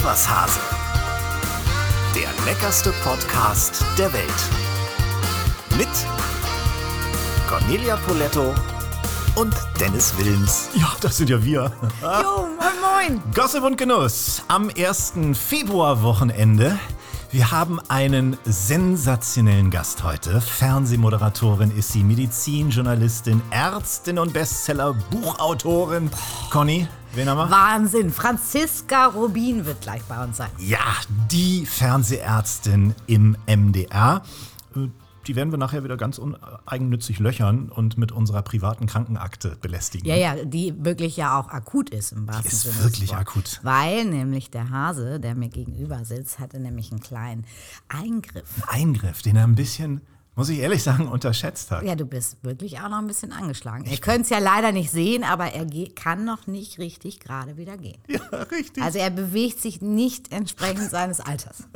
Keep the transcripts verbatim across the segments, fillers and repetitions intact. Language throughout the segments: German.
was, Hase? Der leckerste Podcast der Welt. Mit Cornelia Poletto und Dennis Wilms. Ja, das sind ja wir. Jo, moin moin. Gossip und Genuss am ersten Februarwochenende. Wir haben einen sensationellen Gast heute. Fernsehmoderatorin ist sie, Medizinjournalistin, Ärztin und Bestseller-Buchautorin. Conny, wen haben wir? Wahnsinn. Franziska Rubin wird gleich bei uns sein. Ja, die Fernsehärztin im M D R. Die werden wir nachher wieder ganz uneigennützig löchern und mit unserer privaten Krankenakte belästigen. Ja, ja, die wirklich ja auch akut ist im wahrsten Die ist Sinne. wirklich des Wortes. akut. Weil nämlich der Hase, der mir gegenüber sitzt, hatte nämlich einen kleinen Eingriff. Eingriff, den er ein bisschen, muss ich ehrlich sagen, unterschätzt hat. Ja, du bist wirklich auch noch ein bisschen angeschlagen. Ihr könnt es ja leider nicht sehen, aber er ge- kann noch nicht richtig gerade wieder gehen. Ja, richtig. Also er bewegt sich nicht entsprechend seines Alters.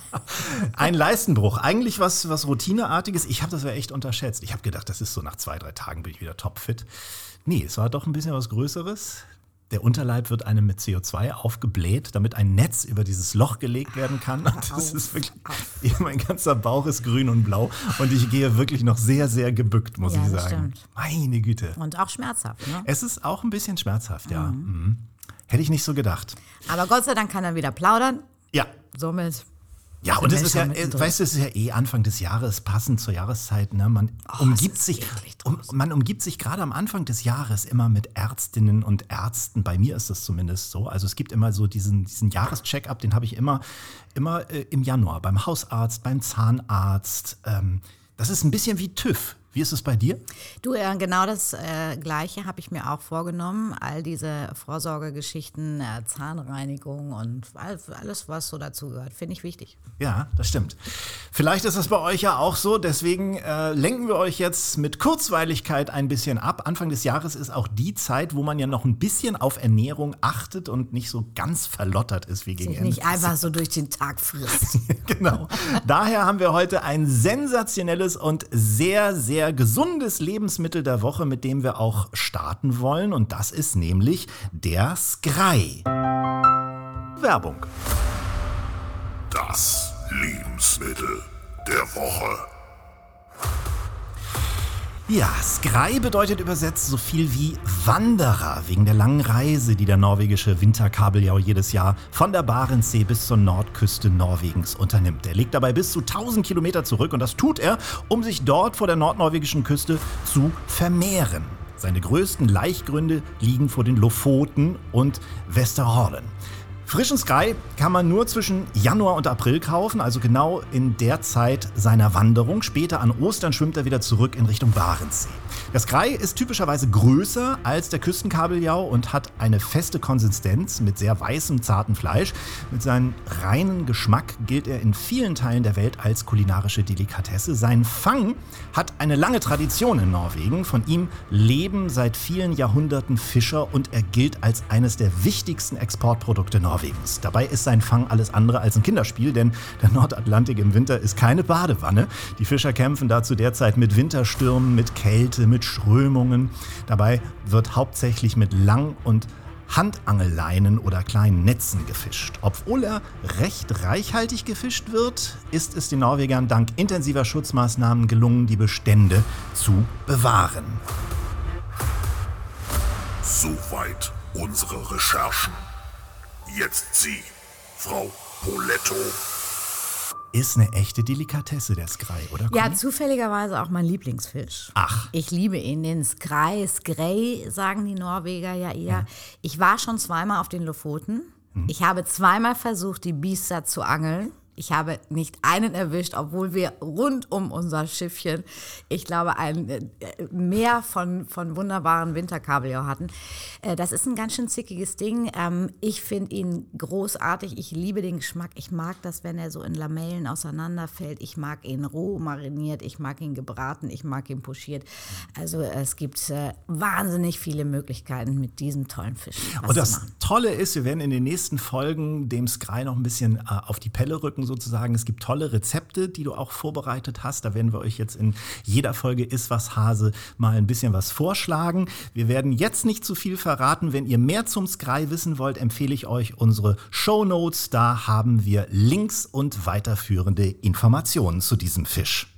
Ein Leistenbruch, eigentlich was, was Routineartiges. Ich habe das ja echt unterschätzt. Ich habe gedacht, das ist so nach zwei, drei Tagen bin ich wieder topfit. Nee, es war doch ein bisschen was Größeres. Der Unterleib wird einem mit C O zwei aufgebläht, damit ein Netz über dieses Loch gelegt werden kann. Und das Auf, ist wirklich, mein ganzer Bauch ist grün und blau und ich gehe wirklich noch sehr, sehr gebückt, muss Ja, ich das sagen. stimmt. Meine Güte. Und auch schmerzhaft, ne? Es ist auch ein bisschen schmerzhaft, ja. Mhm. Hätte ich nicht so gedacht. Aber Gott sei Dank kann er wieder plaudern. Ja. Somit. Ja, sind und es wir ist ja, schon mittendrin. weißt du, es ist ja eh Anfang des Jahres, passend zur Jahreszeit, ne? Man Oh, umgibt es ist sich, eklig um, draußen. man umgibt sich gerade am Anfang des Jahres immer mit Ärztinnen und Ärzten. Bei mir ist das zumindest so. Also es gibt immer so diesen, diesen Jahrescheck-up, den habe ich immer, immer äh, im Januar beim Hausarzt, beim Zahnarzt. Ähm, das ist ein bisschen wie TÜV. Wie ist es bei dir? Du, äh, genau das äh, Gleiche habe ich mir auch vorgenommen. All diese Vorsorgegeschichten, äh, Zahnreinigung und all, alles, was so dazu gehört, finde ich wichtig. Ja, das stimmt. Vielleicht ist das bei euch ja auch so. Deswegen äh, lenken wir euch jetzt mit Kurzweiligkeit ein bisschen ab. Anfang des Jahres ist auch die Zeit, wo man ja noch ein bisschen auf Ernährung achtet und nicht so ganz verlottert ist wie gegen Sich Ende. nicht einfach so durch den Tag frisst. Genau. Daher haben wir heute ein sensationelles und sehr, sehr gesundes Lebensmittel der Woche, mit dem wir auch starten wollen. Und das ist nämlich der Skrei. Werbung. Das Lebensmittel der Woche. Ja, Skrei bedeutet übersetzt so viel wie Wanderer, wegen der langen Reise, die der norwegische Winterkabeljau jedes Jahr von der Barentssee bis zur Nordküste Norwegens unternimmt. Er legt dabei bis zu tausend Kilometer zurück und das tut er, um sich dort vor der nordnorwegischen Küste zu vermehren. Seine größten Laichgründe liegen vor den Lofoten und Westerhornen. Frischen Skrei kann man nur zwischen Januar und April kaufen, also genau in der Zeit seiner Wanderung. Später an Ostern schwimmt er wieder zurück in Richtung Barentssee. Der Skrei ist typischerweise größer als der Küstenkabeljau und hat eine feste Konsistenz mit sehr weißem, zartem Fleisch. Mit seinem reinen Geschmack gilt er in vielen Teilen der Welt als kulinarische Delikatesse. Sein Fang hat eine lange Tradition in Norwegen. Von ihm leben seit vielen Jahrhunderten Fischer und er gilt als eines der wichtigsten Exportprodukte Norwegens. Dabei ist sein Fang alles andere als ein Kinderspiel, denn der Nordatlantik im Winter ist keine Badewanne. Die Fischer kämpfen dazu derzeit mit Winterstürmen, mit Kälte, mit Strömungen. Dabei wird hauptsächlich mit Lang- und Handangelleinen oder kleinen Netzen gefischt. Obwohl er recht reichhaltig gefischt wird, ist es den Norwegern dank intensiver Schutzmaßnahmen gelungen, die Bestände zu bewahren. Soweit unsere Recherchen. Jetzt Sie, Frau Poletto. Ist eine echte Delikatesse, der Skrei, oder? Ja, Conny? zufälligerweise auch mein Lieblingsfisch. Ach. Ich liebe ihn, den Skrei, Skrei, sagen die Norweger ja eher. Ja. Ich war schon zweimal auf den Lofoten. Hm. Ich habe zweimal versucht, die Biester zu angeln. Ich habe nicht einen erwischt, obwohl wir rund um unser Schiffchen, ich glaube, ein äh, Meer von, von wunderbaren Winterkabeljau hatten. Äh, das ist ein ganz schön zickiges Ding. Ähm, ich finde ihn großartig. Ich liebe den Geschmack. Ich mag das, wenn er so in Lamellen auseinanderfällt. Ich mag ihn roh mariniert. Ich mag ihn gebraten. Ich mag ihn pochiert. Also es gibt äh, wahnsinnig viele Möglichkeiten mit diesem tollen Fisch. Was Und zu das machen. Tolle ist, wir werden in den nächsten Folgen dem Skrei noch ein bisschen äh, auf die Pelle rücken, sozusagen. Es gibt tolle Rezepte, die du auch vorbereitet hast. Da werden wir euch jetzt in jeder Folge Iss was Hase mal ein bisschen was vorschlagen. Wir werden jetzt nicht zu viel verraten. Wenn ihr mehr zum Skrei wissen wollt, empfehle ich euch unsere Shownotes. Da haben wir Links und weiterführende Informationen zu diesem Fisch.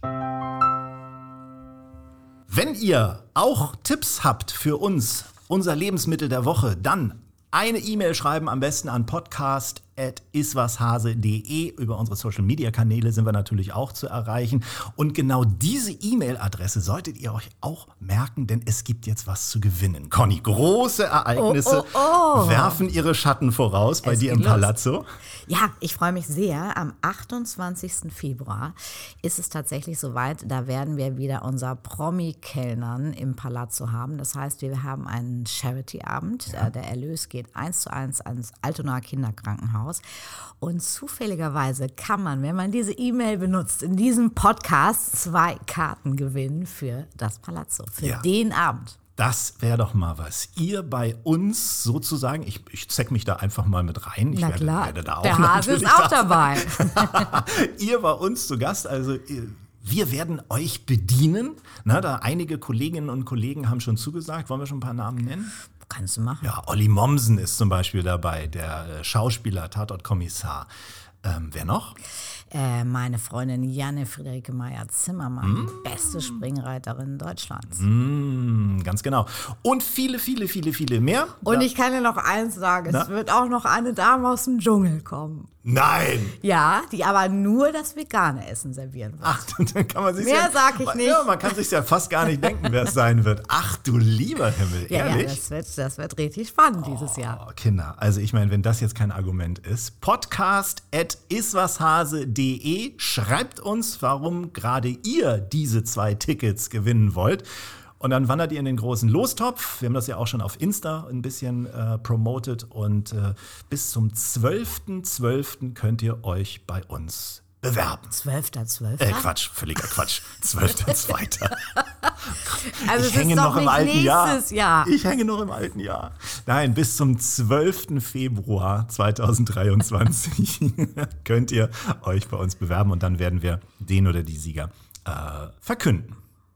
Wenn ihr auch Tipps habt für uns, unser Lebensmittel der Woche, dann eine E-Mail schreiben, am besten an podcast at iswashase punkt de. Über unsere Social-Media-Kanäle sind wir natürlich auch zu erreichen. Und genau diese E-Mail-Adresse solltet ihr euch auch merken, denn es gibt jetzt was zu gewinnen. Conny, große Ereignisse Oh, oh, oh. werfen ihre Schatten voraus bei Es dir geht im los. Palazzo. Ja, ich freue mich sehr. Am achtundzwanzigsten Februar ist es tatsächlich soweit. Da werden wir wieder unser Promi-Kellnern im Palazzo haben. Das heißt, wir haben einen Charity-Abend. Ja. Der Erlös geht eins zu eins ans Altonaer Kinderkrankenhaus. Und zufälligerweise kann man, wenn man diese E-Mail benutzt, in diesem Podcast zwei Karten gewinnen für das Palazzo, für Ja. den Abend. Das wäre doch mal was. Ihr bei uns sozusagen, ich, ich zeck mich da einfach mal mit rein. Ich Na werde, klar, werde da auch der Hase ist natürlich auch da dabei. Ihr bei uns zu Gast, also ihr- wir werden euch bedienen. Na, da einige Kolleginnen und Kollegen haben schon zugesagt. Wollen wir schon ein paar Namen nennen? Kannst du machen. Ja, Olli Mommsen ist zum Beispiel dabei, der äh, Schauspieler, Tatortkommissar. Ähm, wer noch? Äh, meine Freundin Janne Friederike Meyer-Zimmermann, die beste Springreiterin Deutschlands. Mm, ganz genau. Und viele, viele, viele, viele mehr. Und Da- ich kann dir noch eins sagen, Na? es wird auch noch eine Dame aus dem Dschungel kommen. Nein! Ja, die aber nur das vegane Essen servieren wird. Ach, dann kann man sich Mehr ja, sag ich nicht. Ja, man kann sich ja fast gar nicht denken, wer es sein wird. Ach du lieber Himmel, ja, ja, ehrlich? das wird, das wird richtig spannend dieses Jahr. Oh, Kinder, also ich meine, wenn das jetzt kein Argument ist, podcast at iswashase punkt de, schreibt uns, warum gerade ihr diese zwei Tickets gewinnen wollt. Und dann wandert ihr in den großen Lostopf. Wir haben das ja auch schon auf Insta ein bisschen äh, promotet. Und äh, bis zum zwölften zwölften könnt ihr euch bei uns bewerben. Zwölfter, Zwölfter? Äh, Quatsch, völliger Quatsch. zwölfter zweiter Also Ich es hänge ist doch noch im nicht alten Jahr. nächstes Jahr. Ich hänge noch im alten Jahr. Nein, bis zum zwölften Februar zweitausenddreiundzwanzig könnt ihr euch bei uns bewerben und dann werden wir den oder die Sieger äh, verkünden.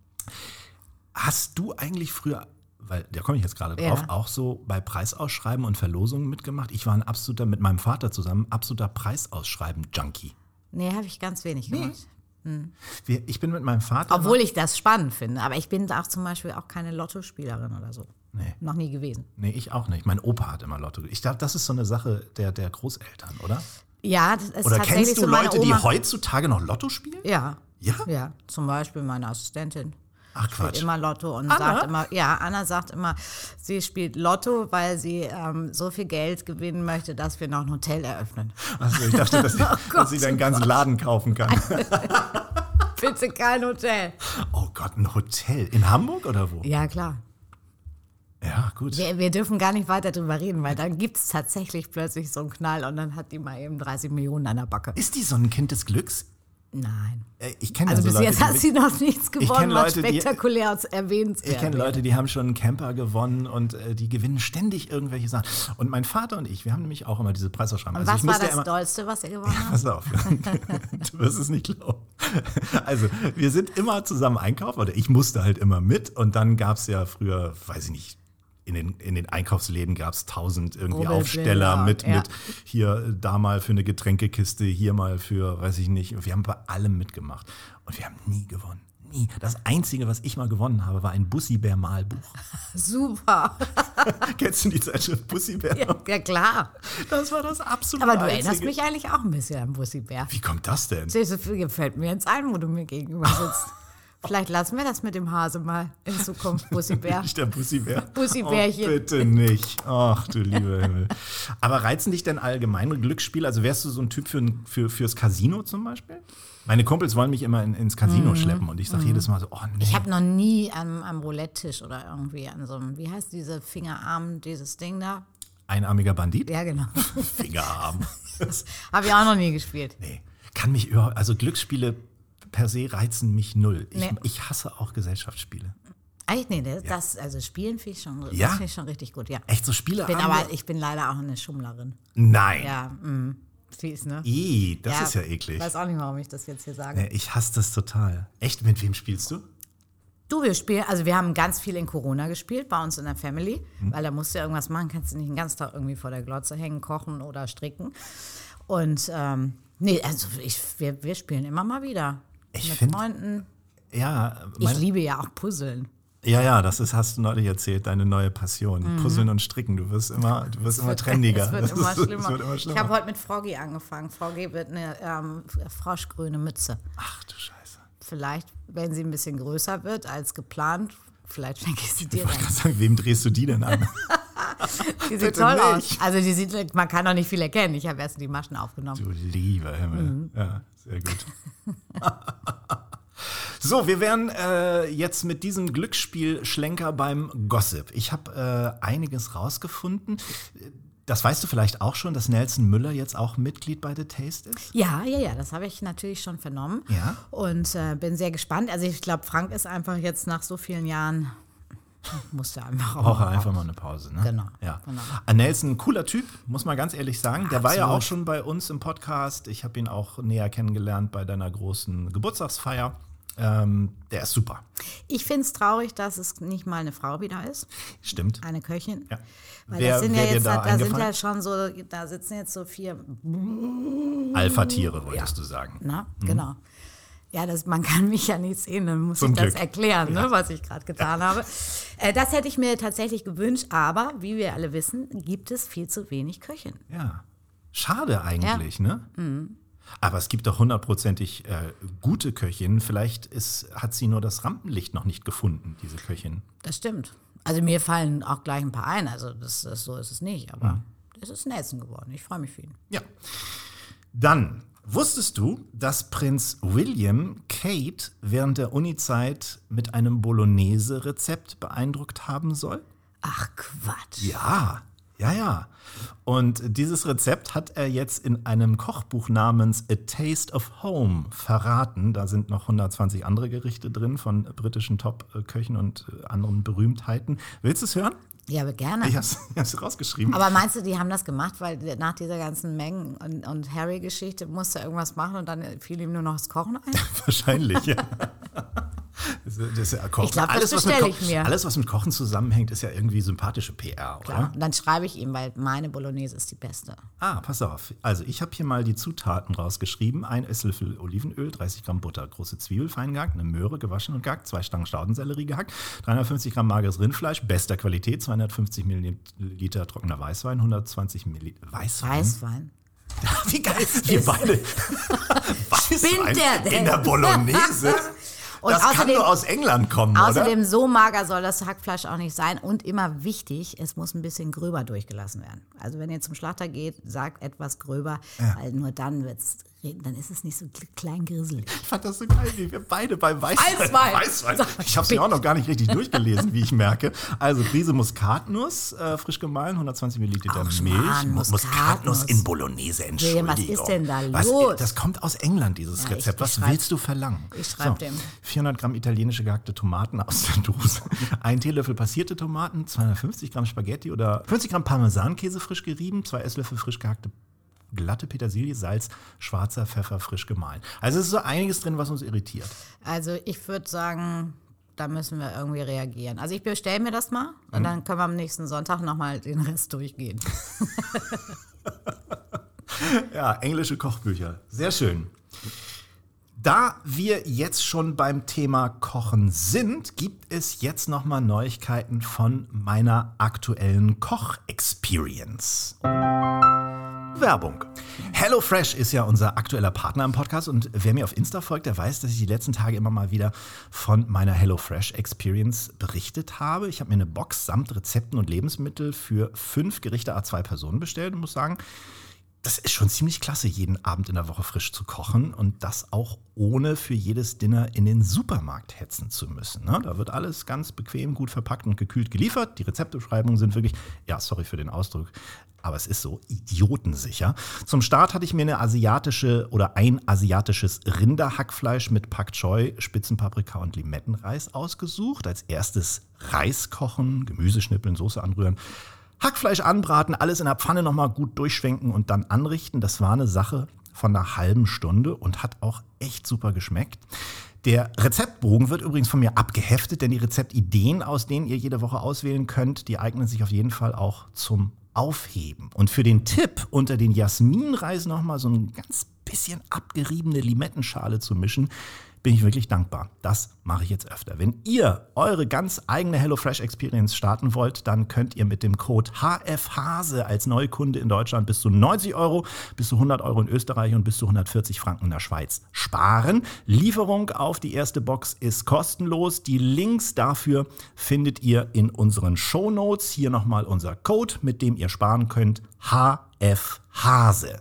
Hast du eigentlich früher, weil da komme ich jetzt gerade drauf, Ja. auch so bei Preisausschreiben und Verlosungen mitgemacht? Ich war ein absoluter, mit meinem Vater zusammen, absoluter Preisausschreiben-Junkie. Nee, habe ich ganz wenig gemacht. Wir, ich bin mit meinem Vater. Obwohl ich das spannend finde. Aber ich bin auch zum Beispiel auch keine Lottospielerin oder so. Nee. Noch nie gewesen. Nee, ich auch nicht. Mein Opa hat immer Lotto. Ich glaube, das ist so eine Sache der, der Großeltern, oder? Ja, das ist Oder tatsächlich kennst du so meine Leute, Oma. die heutzutage noch Lotto spielen? Ja. Ja? Ja, zum Beispiel meine Assistentin. Ach Spielt Quatsch. immer Lotto und Anna? sagt immer, ja, Anna sagt immer, sie spielt Lotto, weil sie ähm, so viel Geld gewinnen möchte, dass wir noch ein Hotel eröffnen. Also ich dachte, dass, Oh dass Gott, sie deinen oh ganzen Gott. Laden kaufen kann. Bitte kein Hotel. Oh Gott, ein Hotel. In Hamburg oder wo? Ja, klar. Ja, gut. Wir, wir dürfen gar nicht weiter drüber reden, weil dann gibt es tatsächlich plötzlich so einen Knall und dann hat die mal eben dreißig Millionen an der Backe. Ist die so ein Kind des Glücks? Nein. Äh, Ich kenne Also ja bis so Leute, jetzt hat die, sie noch nichts gewonnen, kenn was Leute, die- spektakulär und erwähnenswert ich kenne wäre. Leute, die haben schon einen Camper gewonnen und äh, die gewinnen ständig irgendwelche Sachen. Und mein Vater und ich, wir haben nämlich auch immer diese Preisausschreibung. Und Also was ich war musste das immer, Dollste, was ihr gewonnen habt? Pass auf, du wirst es nicht glauben. Also, wir sind immer zusammen einkaufen, oder ich musste halt immer mit. Und dann gab es ja früher, weiß ich nicht, in den, in den Einkaufsläden gab es tausend irgendwie Rubbelbilder, Aufsteller mit, ja. mit hier, äh, da mal für eine Getränkekiste, hier mal für, weiß ich nicht. Wir haben bei allem mitgemacht. Und wir haben nie gewonnen. Nie. Das Einzige, was ich mal gewonnen habe, war ein Bussi-Bär-Malbuch. Super. Kennst du die Zeitschrift Bussi-Bär? Ja, ja, klar. Das war das absolute Aber du Einzige. erinnerst mich eigentlich auch ein bisschen an Bussi Bär. Wie kommt das denn? Das gefällt mir jetzt ein, wo du mir gegenüber sitzt. Vielleicht lassen wir das mit dem Hase mal in Zukunft, Bussi Bär. Nicht der Bussi-Bär. Bussi-Bärchen. Oh, bitte nicht. Ach, du lieber Himmel. Aber reizen dich denn allgemeine Glücksspiele? Also wärst du so ein Typ für, für, fürs Casino zum Beispiel? Meine Kumpels wollen mich immer in, ins Casino Mhm. schleppen und ich sage jedes Mal so, oh nee. Ich habe noch nie am, am Roulette-Tisch oder irgendwie an so einem, wie heißt diese Fingerarm, dieses Ding da? Einarmiger Bandit? Ja, genau. Fingerarm. Habe ich auch noch nie gespielt. Nee, kann mich überhaupt, also Glücksspiele per se reizen mich null. Ich, Nee. ich hasse auch Gesellschaftsspiele. Eigentlich, nee, das, das also Spielen finde ich, schon- Ja? das find ich schon richtig gut, ja. Echt so Spiele? Ich bin aber, ich bin leider auch eine Schummlerin. Nein. Ja, mm. Fies, ne? Ih, das Ja, ist ja eklig. Ich weiß auch nicht, warum ich das jetzt hier sage. Nee, ich hasse das total. Echt, mit wem spielst du? Du, wir spielen, also wir haben ganz viel in Corona gespielt, bei uns in der Family, mhm. weil da musst du ja irgendwas machen, kannst du nicht den ganzen Tag irgendwie vor der Glotze hängen, kochen oder stricken. Und ähm, nee, also ich, wir, wir spielen immer mal wieder Ich mit find- Freunden. Ja, Ich mein, liebe ja auch Puzzeln. ja, ja, das ist, hast du neulich erzählt, deine neue Passion. Puzzeln und Stricken, du wirst immer, du wirst immer trendiger. Es wird, Das immer ist- schlimmer. es wird immer Ich schlimmer. habe heute mit Froggy angefangen. Froggy wird eine ähm, froschgrüne Mütze. Ach du Scheiße. Vielleicht, wenn sie ein bisschen größer wird als geplant, vielleicht schenke ich sie dir Ich wollte dann. gerade sagen, wem drehst du die denn an? Die sieht Bitte toll aus. nicht. Also die sieht, man kann noch nicht viel erkennen. Ich habe erst die Maschen aufgenommen. Du lieber Himmel. Mhm. Ja, sehr gut. So, wir wären äh, jetzt mit diesem Glücksspiel-Schlenker beim Gossip. Ich habe äh, einiges rausgefunden. Das weißt du vielleicht auch schon, dass Nelson Müller jetzt auch Mitglied bei The Taste ist? Ja, ja, ja, das habe ich natürlich schon vernommen. Ja. Und äh, bin sehr gespannt. Also ich glaube, Frank ist einfach jetzt nach so vielen Jahren, musste einfach auch Braucht er mal einfach raus. mal eine Pause, ne? Genau, Ja. genau. Ah, Nelson, ein cooler Typ, muss man ganz ehrlich sagen. Der war ja Absolut. auch schon bei uns im Podcast. Ich habe ihn auch näher kennengelernt bei deiner großen Geburtstagsfeier. Ähm, der ist super. Ich finde es traurig, dass es nicht mal eine Frau wieder ist, Stimmt. eine Köchin. Ja. Weil Wer- das sind ja wer dir jetzt, da da, da sind eingefallen? ja schon so, da sitzen jetzt so vier, Alpha-Tiere, wolltest du sagen. na, genau. Ja, das, man kann mich ja nicht sehen, dann muss Zum ich das Glück. erklären, Ja. ne, was ich gerade getan habe. Äh, das hätte ich mir tatsächlich gewünscht, aber wie wir alle wissen, gibt es viel zu wenig Köchin. Ja. Schade eigentlich, ne? Aber es gibt doch hundertprozentig äh, gute Köchinnen. Vielleicht ist, hat sie nur das Rampenlicht noch nicht gefunden, diese Köchin. Das stimmt. Also mir fallen auch gleich ein paar ein, also das, das, so ist es nicht, aber es ist Nelson geworden. Ich freue mich für ihn. Ja. Dann, wusstest du, dass Prinz William Kate während der Uni-Zeit mit einem Bolognese-Rezept beeindruckt haben soll? Ach Quatsch. Ja, ja, ja. Und dieses Rezept hat er jetzt in einem Kochbuch namens A Taste of Home verraten. Da sind noch hundertzwanzig andere Gerichte drin von britischen Top-Köchen und anderen Berühmtheiten. Willst du es hören? Ja, aber gerne. Ich hab's, ich hab's rausgeschrieben. Aber meinst du, die haben das gemacht, weil nach dieser ganzen Mengen- und, und Harry-Geschichte musste er irgendwas machen und dann fiel ihm nur noch das Kochen ein? Wahrscheinlich, ja. Das, das ist ja Kochen. Ich glaub, das alles, was mit bestell Ko- ich mir. Alles, was mit Kochen zusammenhängt, ist ja irgendwie sympathische P R, oder? Klar. Und dann schreibe ich ihm, weil meine Bolognese ist die beste. Ah, pass auf. Also ich habe hier mal die Zutaten rausgeschrieben. Ein Esslöffel Olivenöl, dreißig Gramm Butter, große Zwiebel fein gehackt, eine Möhre gewaschen und gehackt, zwei Stangen Staudensellerie gehackt, dreihundertfünfzig Gramm mageres Rindfleisch, bester Qualität, zweihundertfünfzig Milliliter trockener Weißwein, hundertzwanzig Milliliter Weißwein. Weißwein. Wie geil, wir beide. Weißwein der denn? in der Bolognese. Und Das kann außerdem- nur aus England kommen, Außerdem, oder? so mager soll das Hackfleisch auch nicht sein. Und immer wichtig, es muss ein bisschen gröber durchgelassen werden. Also wenn ihr zum Schlachter geht, sagt etwas gröber, weil nur dann wird's, dann ist es nicht so klein grisselig. Ich fand das so geil, wie wir beide bei Weißwein. Weißwein. Weißwein. Ich habe es mir auch noch gar nicht richtig durchgelesen, wie ich merke. Also Prise Muskatnuss, äh, frisch gemahlen, hundertzwanzig Milliliter Ach, Milch. Mann, Mu- Muskatnuss. in Bolognese, Entschuldigung. Was ist denn da Was- los? Das kommt aus England, dieses Ja, ich- Rezept. ich Was schreib- willst du verlangen? ich schreib dem. vierhundert Gramm italienische gehackte Tomaten aus der Dose. Ein Teelöffel passierte Tomaten, zweihundertfünfzig Gramm Spaghetti oder fünfzig Gramm Parmesankäse frisch gerieben, zwei Esslöffel frisch gehackte glatte Petersilie, Salz, schwarzer Pfeffer frisch gemahlen. Also es ist so einiges drin, was uns irritiert. Also ich würde sagen, da müssen wir irgendwie reagieren. Also ich bestelle mir das mal und dann können wir am nächsten Sonntag nochmal den Rest durchgehen. Ja, englische Kochbücher. Sehr schön. Da wir jetzt schon beim Thema Kochen sind, gibt es jetzt nochmal Neuigkeiten von meiner aktuellen Koch-Experience. Werbung. HelloFresh ist ja unser aktueller Partner im Podcast und wer mir auf Insta folgt, der weiß, dass ich die letzten Tage immer mal wieder von meiner HelloFresh Experience berichtet habe. Ich habe mir eine Box samt Rezepten und Lebensmittel für fünf Gerichte à zwei Personen bestellt und muss sagen, das ist schon ziemlich klasse, jeden Abend in der Woche frisch zu kochen und das auch ohne für jedes Dinner in den Supermarkt hetzen zu müssen. Ne? Da wird alles ganz bequem, gut verpackt und gekühlt geliefert. Die Rezeptbeschreibungen sind wirklich, ja, sorry für den Ausdruck, aber es ist so idiotensicher. Zum Start hatte ich mir eine asiatische oder ein asiatisches Rinderhackfleisch mit Pak Choi, Spitzenpaprika und Limettenreis ausgesucht. Als erstes Reis kochen, Gemüse schnippeln, Soße anrühren. Hackfleisch anbraten, alles in der Pfanne nochmal gut durchschwenken und dann anrichten. Das war eine Sache von einer halben Stunde und hat auch echt super geschmeckt. Der Rezeptbogen wird übrigens von mir abgeheftet, denn die Rezeptideen, aus denen ihr jede Woche auswählen könnt, die eignen sich auf jeden Fall auch zum Aufheben. Und für den Tipp, unter den Jasminreis nochmal so ein ganz bisschen abgeriebene Limettenschale zu mischen, bin ich wirklich dankbar. Das mache ich jetzt öfter. Wenn ihr eure ganz eigene HelloFresh Experience starten wollt, dann könnt ihr mit dem Code H F Hase als Neukunde in Deutschland bis zu neunzig Euro, bis zu hundert Euro in Österreich und bis zu hundertvierzig Franken in der Schweiz sparen. Lieferung auf die erste Box ist kostenlos. Die Links dafür findet ihr in unseren Shownotes. Hier nochmal unser Code, mit dem ihr sparen könnt. H F Hase.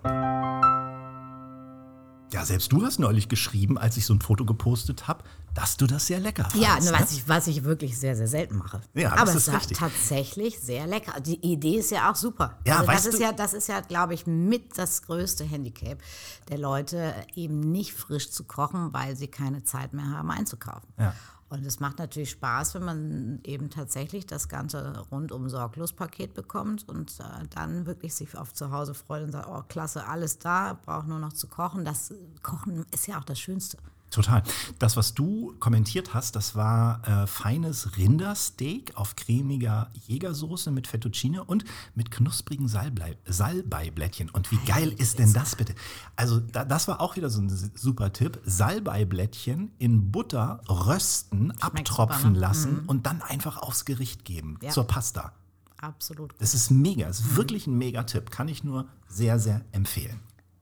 Ja, selbst du hast neulich geschrieben, als ich so ein Foto gepostet habe, dass du das sehr lecker fandest. Ja, ne? was, ich, was ich wirklich sehr, sehr selten mache. Ja, das aber ist es ist richtig. tatsächlich sehr lecker. Die Idee ist ja auch super. Ja, also weißt das ist du- ja, das ist ja, glaube ich, mit das größte Handicap der Leute, eben nicht frisch zu kochen, weil sie keine Zeit mehr haben einzukaufen. Ja. Und es macht natürlich Spaß, wenn man eben tatsächlich das ganze rundum sorglos Paket bekommt und äh, dann wirklich sich auf zu Hause freut und sagt, oh klasse, alles da, braucht nur noch zu kochen. Das Kochen ist ja auch das Schönste. Total. Das, was du kommentiert hast, das war äh, feines Rindersteak auf cremiger Jägersoße mit Fettuccine und mit knusprigen Salbei, Salbeiblättchen. Und wie geil ist denn das bitte? Also da, das war auch wieder so ein super Tipp. Salbeiblättchen in Butter rösten, abtropfen super, ne? lassen und dann einfach aufs Gericht geben, Ja. zur Pasta. Absolut. Das ist mega, das ist wirklich ein Mega-Tipp. Kann ich nur sehr, sehr empfehlen.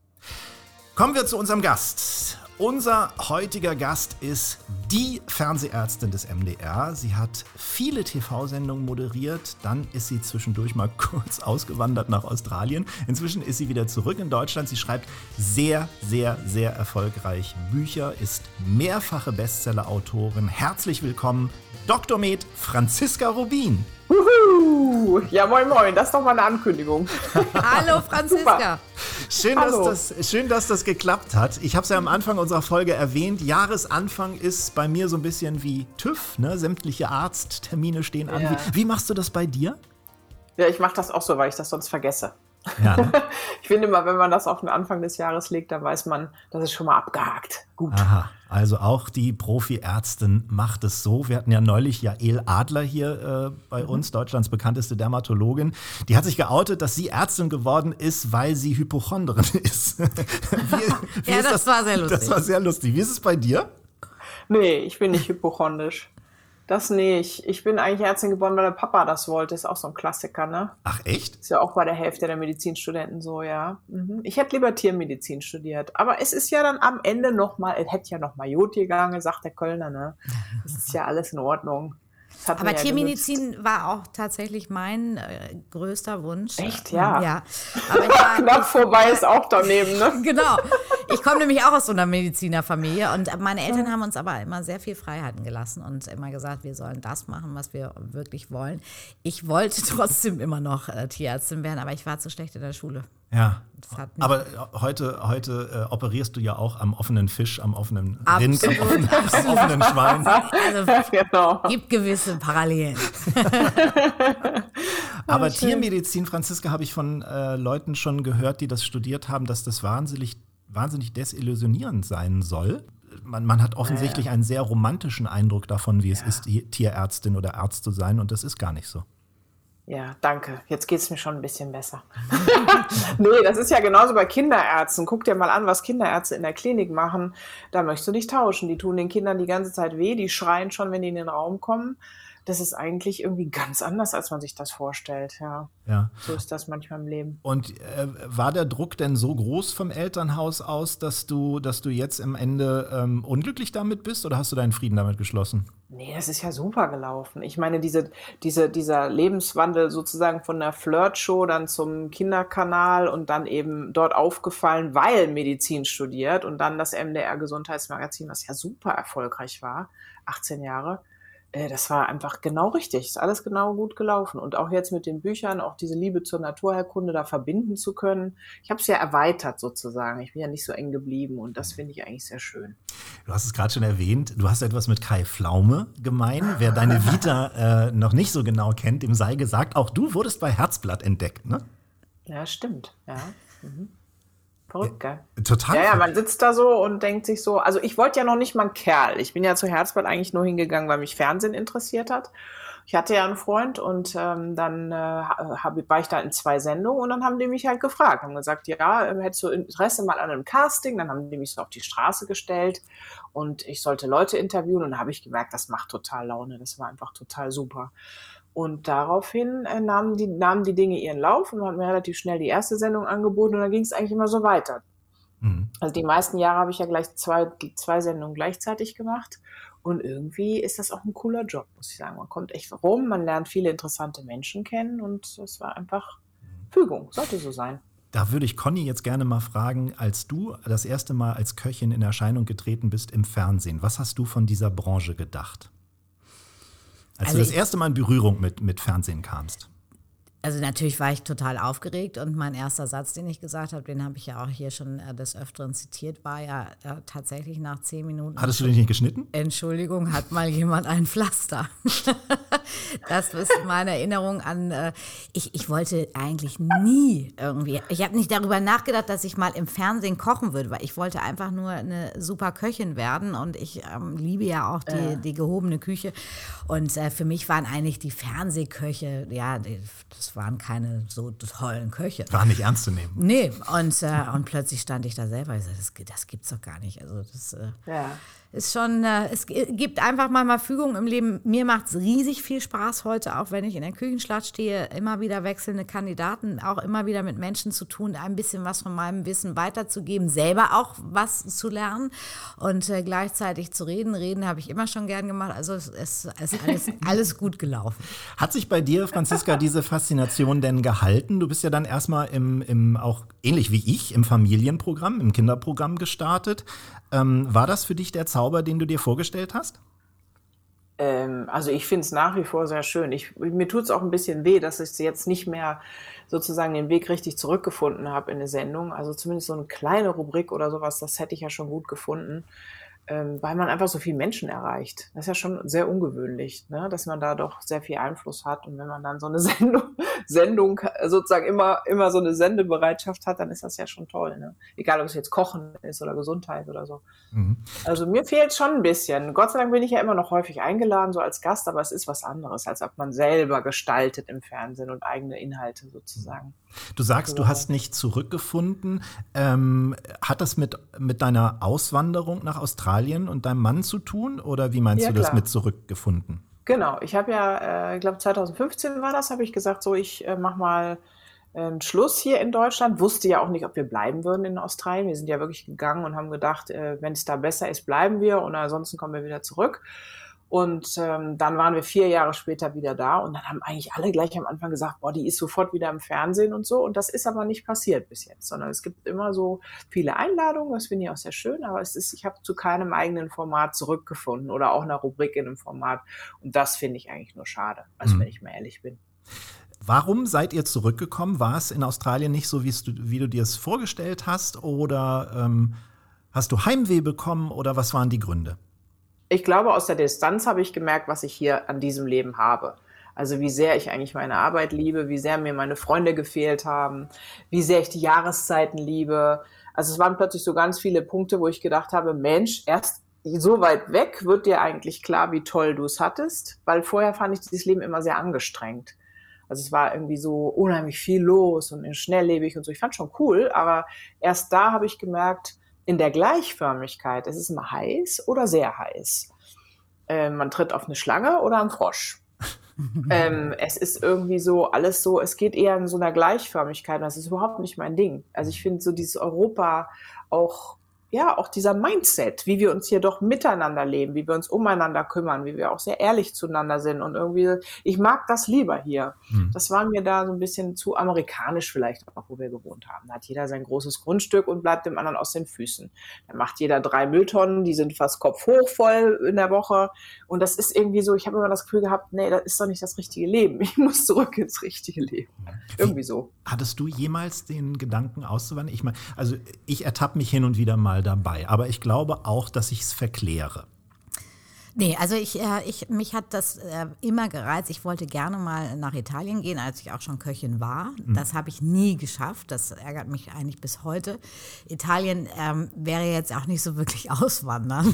Kommen wir zu unserem Gast. Unser heutiger Gast ist die Fernsehärztin des M D R. Sie hat viele T V-Sendungen moderiert. Dann ist sie zwischendurch mal kurz ausgewandert nach Australien. Inzwischen ist sie wieder zurück in Deutschland. Sie schreibt sehr, sehr, sehr erfolgreich Bücher, ist mehrfache Bestseller-Autorin. Herzlich willkommen, Doktor Med Franziska Rubin. Uhu. Ja, moin moin, das ist doch mal eine Ankündigung. Hallo Franziska. Schön dass, Hallo. das, schön, dass das geklappt hat. Ich habe es ja am Anfang unserer Folge erwähnt. Jahresanfang ist bei mir so ein bisschen wie TÜV. Ne? Sämtliche Arzttermine stehen an. Ja. Wie, wie machst du das bei dir? Ja, ich mache das auch so, weil ich das sonst vergesse. Ja, ne? Ich finde immer, wenn man das auf den Anfang des Jahres legt, dann weiß man, das ist schon mal abgehakt. Gut. Aha, also auch die Profi-Ärztin macht es so. Wir hatten ja neulich Jael Adler hier äh, bei uns, Deutschlands bekannteste Dermatologin. Die hat sich geoutet, dass sie Ärztin geworden ist, weil sie Hypochondrin ist. wie, wie Ja, ist das war sehr lustig. Das war sehr lustig. Wie ist es bei dir? Nee, ich bin nicht hypochondisch. Das nicht. Ich bin eigentlich Ärztin geworden, weil der Papa das wollte. Ist auch so ein Klassiker, ne? Ach echt? Ist ja auch bei der Hälfte der Medizinstudenten so, ja. Mhm. Ich hätte lieber Tiermedizin studiert. Aber es ist ja dann am Ende nochmal, es hätte ja noch mal Jod gegangen, sagt der Kölner, ne? Es ist ja alles in Ordnung. Das hat mir Aber ja Tiermedizin war auch tatsächlich mein äh, größter Wunsch. Echt, ja? Ja. Aber ich war, Knapp vorbei ist auch daneben, ne? Genau. Ich komme nämlich auch aus so einer Medizinerfamilie und meine Eltern haben uns aber immer sehr viel Freiheiten gelassen und immer gesagt, wir sollen das machen, was wir wirklich wollen. Ich wollte trotzdem immer noch äh, Tierärztin werden, aber ich war zu schlecht in der Schule. Ja. Das hat nicht- Aber heute, heute äh, operierst du ja auch am offenen Fisch, am offenen Rind, Absolut, am offenen, am offenen Schwein. Also Genau. gibt gewisse Parallelen. Aber schön. Tiermedizin, Franziska, habe ich von äh, Leuten schon gehört, die das studiert haben, dass das wahnsinnig, wahnsinnig desillusionierend sein soll. Man, man hat offensichtlich einen sehr romantischen Eindruck davon, wie es ist, die Tierärztin oder Arzt zu sein, und das ist gar nicht so. Ja, danke. Jetzt geht's mir schon ein bisschen besser. Nee, das ist ja genauso bei Kinderärzten. Guck dir mal an, was Kinderärzte in der Klinik machen. Da möchtest du nicht tauschen. Die tun den Kindern die ganze Zeit weh. Die schreien schon, wenn die in den Raum kommen. Das ist eigentlich irgendwie ganz anders, als man sich das vorstellt. Ja, Ja. so ist das manchmal im Leben. Und äh, war der Druck denn so groß vom Elternhaus aus, dass du, dass du jetzt am Ende ähm, unglücklich damit bist, oder hast du deinen Frieden damit geschlossen? Nee, das ist ja super gelaufen. Ich meine, diese, diese, dieser Lebenswandel sozusagen von der Flirtshow dann zum Kinderkanal und dann eben dort aufgefallen, weil Medizin studiert und dann das M D R Gesundheitsmagazin, was ja super erfolgreich war, achtzehn Jahre. äh, das war einfach genau richtig. Ist alles genau gut gelaufen. Und auch jetzt mit den Büchern, auch diese Liebe zur Naturheilkunde da verbinden zu können. Ich habe es ja erweitert sozusagen. Ich bin ja nicht so eng geblieben und das finde ich eigentlich sehr schön. Du hast es gerade schon erwähnt, du hast etwas mit Kai Pflaume gemein. Wer deine Vita äh, noch nicht so genau kennt, dem sei gesagt, auch du wurdest bei Herzblatt entdeckt, ne? Ja, stimmt. Ja. Mhm. Verrückt, gell? Total. Ja, ja, man sitzt da so und denkt sich so, also ich wollte ja noch nicht mal einen Kerl. Ich bin ja zu Herzblatt eigentlich nur hingegangen, weil mich Fernsehen interessiert hat. Ich hatte ja einen Freund und ähm, dann äh, hab, war ich da in zwei Sendungen und dann haben die mich halt gefragt, haben gesagt, ja, hättest du Interesse mal an einem Casting? Dann haben die mich so auf die Straße gestellt und ich sollte Leute interviewen und da habe ich gemerkt, das macht total Laune, das war einfach total super. Und daraufhin äh, nahmen, die, nahmen die Dinge ihren Lauf und haben mir relativ schnell die erste Sendung angeboten und dann ging es eigentlich immer so weiter. Mhm. Also die meisten Jahre habe ich ja gleich zwei, zwei Sendungen gleichzeitig gemacht und irgendwie ist das auch ein cooler Job, muss ich sagen. Man kommt echt rum, man lernt viele interessante Menschen kennen und es war einfach Fügung, sollte so sein. Da würde ich Conny jetzt gerne mal fragen, als du das erste Mal als Köchin in Erscheinung getreten bist im Fernsehen, was hast du von dieser Branche gedacht? Als also du das erste Mal in Berührung mit, mit Fernsehen kamst. Also natürlich war ich total aufgeregt und mein erster Satz, den ich gesagt habe, den habe ich ja auch hier schon äh, des Öfteren zitiert, war ja äh, tatsächlich nach zehn Minuten. Hattest du den nicht geschnitten? Entschuldigung, hat mal jemand ein Pflaster. Das ist meine Erinnerung an, äh, ich, ich wollte eigentlich nie irgendwie, ich habe nicht darüber nachgedacht, dass ich mal im Fernsehen kochen würde, weil ich wollte einfach nur eine super Köchin werden und ich ähm, liebe ja auch die, äh. die gehobene Küche und äh, für mich waren eigentlich die Fernsehköche, ja, die, das waren keine so tollen Köche. War nicht ernst zu nehmen. Nee, und, äh, und plötzlich stand ich da selber. Ich sagte, das, das gibt's doch gar nicht. Also das äh, ja. ist schon, äh, es gibt einfach mal Fügung im Leben. Mir macht es riesig viel Spaß heute, auch wenn ich in der Küchenschlacht stehe, immer wieder wechselnde Kandidaten, auch immer wieder mit Menschen zu tun, ein bisschen was von meinem Wissen weiterzugeben, selber auch was zu lernen und äh, gleichzeitig zu reden. Reden habe ich immer schon gern gemacht. Also es, es ist alles, alles gut gelaufen. Hat sich bei dir, Franziska, diese Faszination denn gehalten? Du bist ja dann erstmal im, im auch ähnlich wie ich im Familienprogramm, im Kinderprogramm gestartet. Ähm, war das für dich der Zauber, den du dir vorgestellt hast? Ähm, also ich finde es nach wie vor sehr schön. Ich, mir tut es auch ein bisschen weh, dass ich jetzt nicht mehr sozusagen den Weg richtig zurückgefunden habe in eine Sendung. Also zumindest so eine kleine Rubrik oder sowas, das hätte ich ja schon gut gefunden. Ähm, weil man einfach so viele Menschen erreicht. Das ist ja schon sehr ungewöhnlich, ne? Dass man da doch sehr viel Einfluss hat. Und wenn man dann so eine Sendung, Sendung sozusagen immer, immer so eine Sendebereitschaft hat, dann ist das ja schon toll. Ne? Egal, ob es jetzt Kochen ist oder Gesundheit oder so. Mhm. Also mir fehlt schon ein bisschen. Gott sei Dank bin ich ja immer noch häufig eingeladen, so als Gast, aber es ist was anderes, als ob man selber gestaltet im Fernsehen und eigene Inhalte sozusagen. Du sagst, du hast nicht zurückgefunden. Ähm, hat das mit, mit deiner Auswanderung nach Australien und deinem Mann zu tun? Oder wie meinst ja, du das klar. Mit zurückgefunden? Genau, ich habe ja, äh, ich glaube zwanzig fünfzehn war das, habe ich gesagt, so ich äh, mache mal äh, Schluss hier in Deutschland. Wusste ja auch nicht, ob wir bleiben würden in Australien. Wir sind ja wirklich gegangen und haben gedacht, äh, wenn es da besser ist, bleiben wir und ansonsten kommen wir wieder zurück. Und ähm, dann waren wir vier Jahre später wieder da und dann haben eigentlich alle gleich am Anfang gesagt, boah, die ist sofort wieder im Fernsehen und so. Und das ist aber nicht passiert bis jetzt, sondern es gibt immer so viele Einladungen, das finde ich auch sehr schön, aber es ist, ich habe zu keinem eigenen Format zurückgefunden oder auch einer Rubrik in einem Format. Und das finde ich eigentlich nur schade, also mhm. wenn ich mal ehrlich bin. Warum seid ihr zurückgekommen? War es in Australien nicht so, wie du, wie du dir es vorgestellt hast? Oder ähm, hast du Heimweh bekommen oder was waren die Gründe? Ich glaube, aus der Distanz habe ich gemerkt, was ich hier an diesem Leben habe. Also wie sehr ich eigentlich meine Arbeit liebe, wie sehr mir meine Freunde gefehlt haben, wie sehr ich die Jahreszeiten liebe. Also es waren plötzlich so ganz viele Punkte, wo ich gedacht habe, Mensch, erst so weit weg wird dir eigentlich klar, wie toll du es hattest, weil vorher fand ich dieses Leben immer sehr angestrengt. Also es war irgendwie so unheimlich viel los und schnelllebig und so. Ich fand schon cool, aber erst da habe ich gemerkt, in der Gleichförmigkeit, es ist immer heiß oder sehr heiß. Ähm, man tritt auf eine Schlange oder einen Frosch. ähm, es ist irgendwie so, alles so, es geht eher in so einer Gleichförmigkeit und das ist überhaupt nicht mein Ding. Also ich finde so dieses Europa auch ja, auch dieser Mindset, wie wir uns hier doch miteinander leben, wie wir uns umeinander kümmern, wie wir auch sehr ehrlich zueinander sind und irgendwie, ich mag das lieber hier. Hm. Das war mir da so ein bisschen zu amerikanisch vielleicht auch, wo wir gewohnt haben. Da hat jeder sein großes Grundstück und bleibt dem anderen aus den Füßen. Dann macht jeder drei Mülltonnen, die sind fast kopfhoch voll in der Woche und das ist irgendwie so, ich habe immer das Gefühl gehabt, nee, das ist doch nicht das richtige Leben. Ich muss zurück ins richtige Leben. Irgendwie so. Hattest du jemals den Gedanken auszuwandern? Ich meine, also ich ertappe mich hin und wieder mal dabei, aber ich glaube auch, dass ich es verkläre. Nee, also ich, äh, ich, mich hat das äh, immer gereizt. Ich wollte gerne mal nach Italien gehen, als ich auch schon Köchin war. Mhm. Das habe ich nie geschafft. Das ärgert mich eigentlich bis heute. Italien ähm, wäre jetzt auch nicht so wirklich auswandern.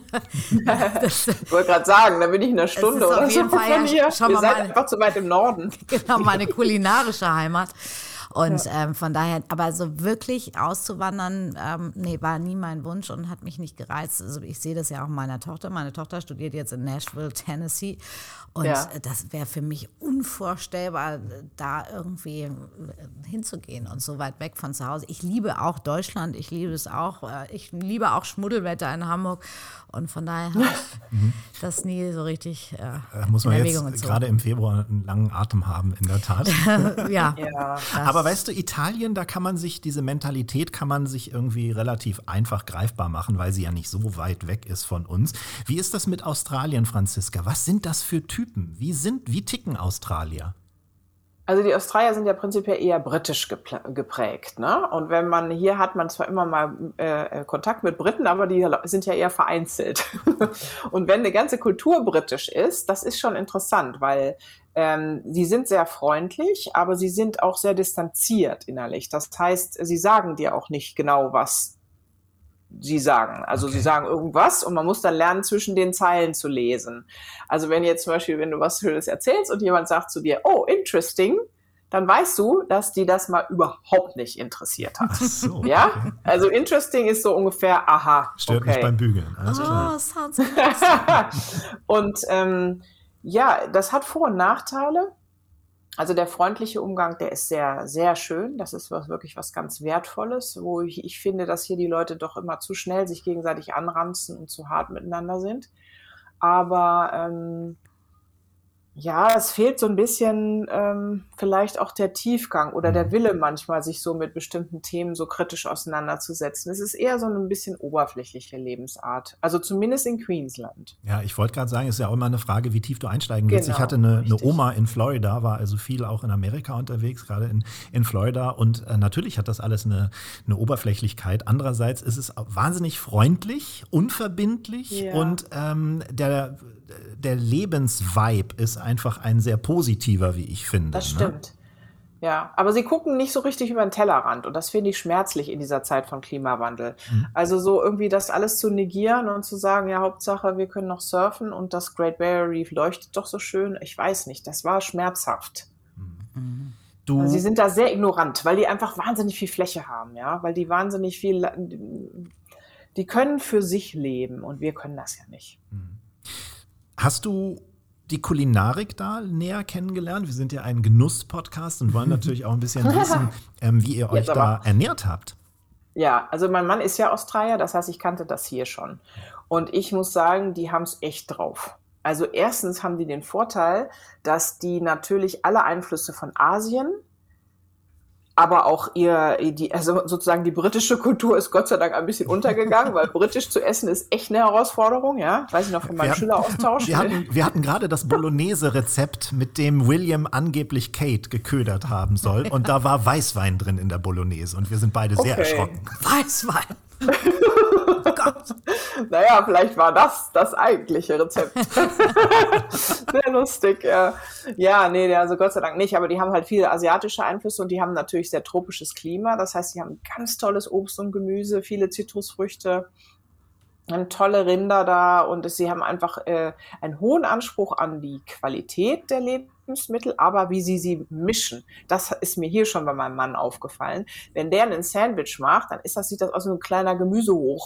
das, ich wollte gerade sagen, da bin ich in einer Stunde oder so von ja, hier. Schon Wir mal seid meine, einfach zu weit im Norden. Genau, meine kulinarische Heimat. Und ja. ähm, von daher, aber so wirklich auszuwandern, ähm, nee, war nie mein Wunsch und hat mich nicht gereizt. Also ich sehe das ja auch meiner Tochter. Meine Tochter studiert jetzt in Nashville, Tennessee. Und ja. das wäre für mich unvorstellbar, da irgendwie hinzugehen und so weit weg von zu Hause. Ich liebe auch Deutschland, ich liebe es auch. Ich liebe auch Schmuddelwetter in Hamburg. Und von daher habe ich das nie so richtig äh, muss man in Erwägung jetzt gerade im Februar einen langen Atem haben, in der Tat. ja. ja Aber weißt du, Italien, da kann man sich, diese Mentalität kann man sich irgendwie relativ einfach greifbar machen, weil sie ja nicht so weit weg ist von uns. Wie ist das mit Australien, Franziska? Was sind das für Typen? Wie sind, wie ticken Australier? Also die Australier sind ja prinzipiell eher britisch geprägt, ne? Und wenn man, hier hat man zwar immer mal äh, Kontakt mit Briten, aber die sind ja eher vereinzelt. Und wenn eine ganze Kultur britisch ist, das ist schon interessant, weil ähm, sie sind sehr freundlich, aber sie sind auch sehr distanziert innerlich. Das heißt, sie sagen dir auch nicht genau, was sie sagen. Also okay. Sie sagen irgendwas und man muss dann lernen, zwischen den Zeilen zu lesen. Also wenn jetzt zum Beispiel, wenn du was Schönes erzählst und jemand sagt zu dir, oh, interesting, dann weißt du, dass die das mal überhaupt nicht interessiert hat. Ach so, ja? Okay. Also interesting ist so ungefähr, aha, stört okay. mich beim Bügeln. Alles klar. Oh, sounds interesting. Und ähm, ja, das hat Vor- und Nachteile. Also der freundliche Umgang, der ist sehr, sehr schön. Das ist was, wirklich was ganz Wertvolles, wo ich, ich finde, dass hier die Leute doch immer zu schnell sich gegenseitig anranzen und zu hart miteinander sind. Aber ähm, ja, es fehlt so ein bisschen ähm, vielleicht auch der Tiefgang oder der Wille manchmal, sich so mit bestimmten Themen so kritisch auseinanderzusetzen. Es ist eher so ein bisschen oberflächliche Lebensart. Also zumindest in Queensland. Ja, ich wollte gerade sagen, es ist ja auch immer eine Frage, wie tief du einsteigen willst. Genau, ich hatte eine, eine Oma in Florida, war also viel auch in Amerika unterwegs, gerade in, in Florida. Und äh, natürlich hat das alles eine, eine Oberflächlichkeit. Andererseits ist es wahnsinnig freundlich, unverbindlich ja. und ähm, der, der Lebensvibe ist einfach ein sehr positiver, wie ich finde. Das stimmt. Ne? Ja, aber sie gucken nicht so richtig über den Tellerrand und das finde ich schmerzlich in dieser Zeit von Klimawandel. Mhm. Also so irgendwie das alles zu negieren und zu sagen, ja, Hauptsache wir können noch surfen und das Great Barrier Reef leuchtet doch so schön. Ich weiß nicht, das war schmerzhaft. Mhm. Du also sie sind da sehr ignorant, weil die einfach wahnsinnig viel Fläche haben, ja, weil die wahnsinnig viel, die können für sich leben und wir können das ja nicht. Mhm. Hast du die Kulinarik da näher kennengelernt? Wir sind ja ein Genuss-Podcast und wollen natürlich auch ein bisschen wissen, ähm, wie ihr euch da ernährt habt. Ja, also mein Mann ist ja Australier, das heißt, ich kannte das hier schon. Und ich muss sagen, die haben es echt drauf. Also erstens haben die den Vorteil, dass die natürlich alle Einflüsse von Asien, aber auch ihr, die, also sozusagen die britische Kultur ist Gott sei Dank ein bisschen untergegangen, weil britisch zu essen ist echt eine Herausforderung, ja. Weiß ich noch von meinem wir Schüleraustausch. Hatten, wir, hatten, wir hatten gerade das Bolognese-Rezept, mit dem William angeblich Kate geködert haben soll. Und da war Weißwein drin in der Bolognese. Und wir sind beide sehr okay. erschrocken. Weißwein. Oh Gott. Naja, vielleicht war das das eigentliche Rezept. Sehr lustig, ja. Ja, nee, also Gott sei Dank nicht, aber die haben halt viele asiatische Einflüsse und die haben natürlich sehr tropisches Klima. Das heißt, die haben ganz tolles Obst und Gemüse, viele Zitrusfrüchte, haben tolle Rinder da und sie haben einfach äh, einen hohen Anspruch an die Qualität der Lebensmittel, aber wie sie sie mischen. Das ist mir hier schon bei meinem Mann aufgefallen. Wenn der ein Sandwich macht, dann ist das, sieht das aus wie ein kleiner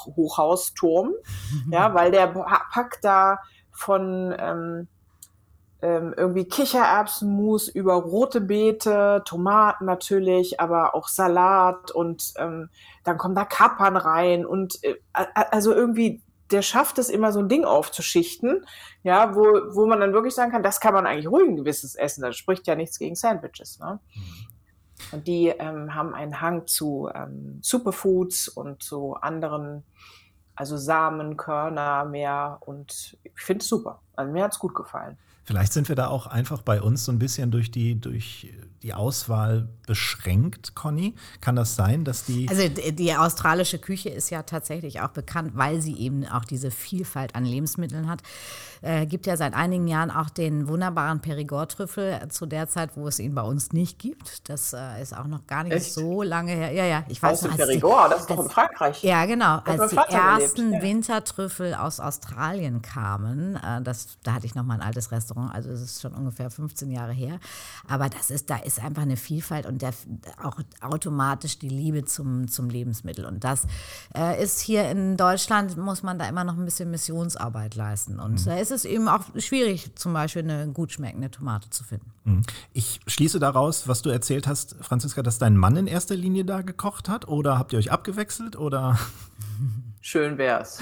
Gemüsehochhausturm, ja, weil der packt da von ähm, ähm, irgendwie Kichererbsenmus über rote Beete, Tomaten natürlich, aber auch Salat und ähm, dann kommen da Kapern rein und äh, also irgendwie, der schafft es immer so ein Ding aufzuschichten, ja, wo, wo man dann wirklich sagen kann, das kann man eigentlich ruhigen Gewissens essen, das spricht ja nichts gegen Sandwiches, ne? Mhm. Und die ähm, haben einen Hang zu ähm, Superfoods und zu anderen, also Samen, Körner mehr und ich finde es super. Also mir hat es gut gefallen. Vielleicht sind wir da auch einfach bei uns so ein bisschen durch die, durch die Auswahl beschränkt, Conny. Kann das sein, dass die... Also die australische Küche ist ja tatsächlich auch bekannt, weil sie eben auch diese Vielfalt an Lebensmitteln hat. Äh, gibt ja seit einigen Jahren auch den wunderbaren Perigord-Trüffel zu der Zeit, wo es ihn bei uns nicht gibt. Das äh, ist auch noch gar nicht Echt? so lange her. Ja, ja, ich weiß aus noch, dem Perigord, die, das ist doch in Frankreich. Ja, genau. Als die ersten ja. Wintertrüffel aus Australien kamen, äh, das, da hatte ich noch mal ein altes Restaurant, also es ist schon ungefähr fünfzehn Jahre her. Aber das ist, da ist einfach eine Vielfalt und der, auch automatisch die Liebe zum, zum Lebensmittel. Und das äh, ist hier in Deutschland, muss man da immer noch ein bisschen Missionsarbeit leisten. Und mhm. da ist es eben auch schwierig, zum Beispiel eine gut schmeckende Tomate zu finden. Mhm. Ich schließe daraus, was du erzählt hast, Franziska, dass dein Mann in erster Linie da gekocht hat, oder habt ihr euch abgewechselt, oder... Schön wär's.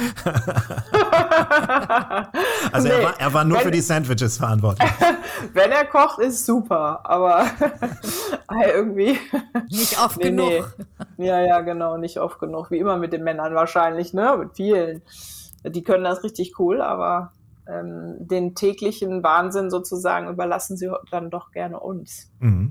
Also nee, er, war, er war nur wenn, für die Sandwiches verantwortlich. Wenn er kocht, ist super, aber irgendwie... Nicht oft nee, genug. Nee. Ja, ja, genau, nicht oft genug. Wie immer mit den Männern wahrscheinlich, ne? Mit vielen. Die können das richtig cool, aber ähm, den täglichen Wahnsinn sozusagen überlassen sie dann doch gerne uns. Mhm.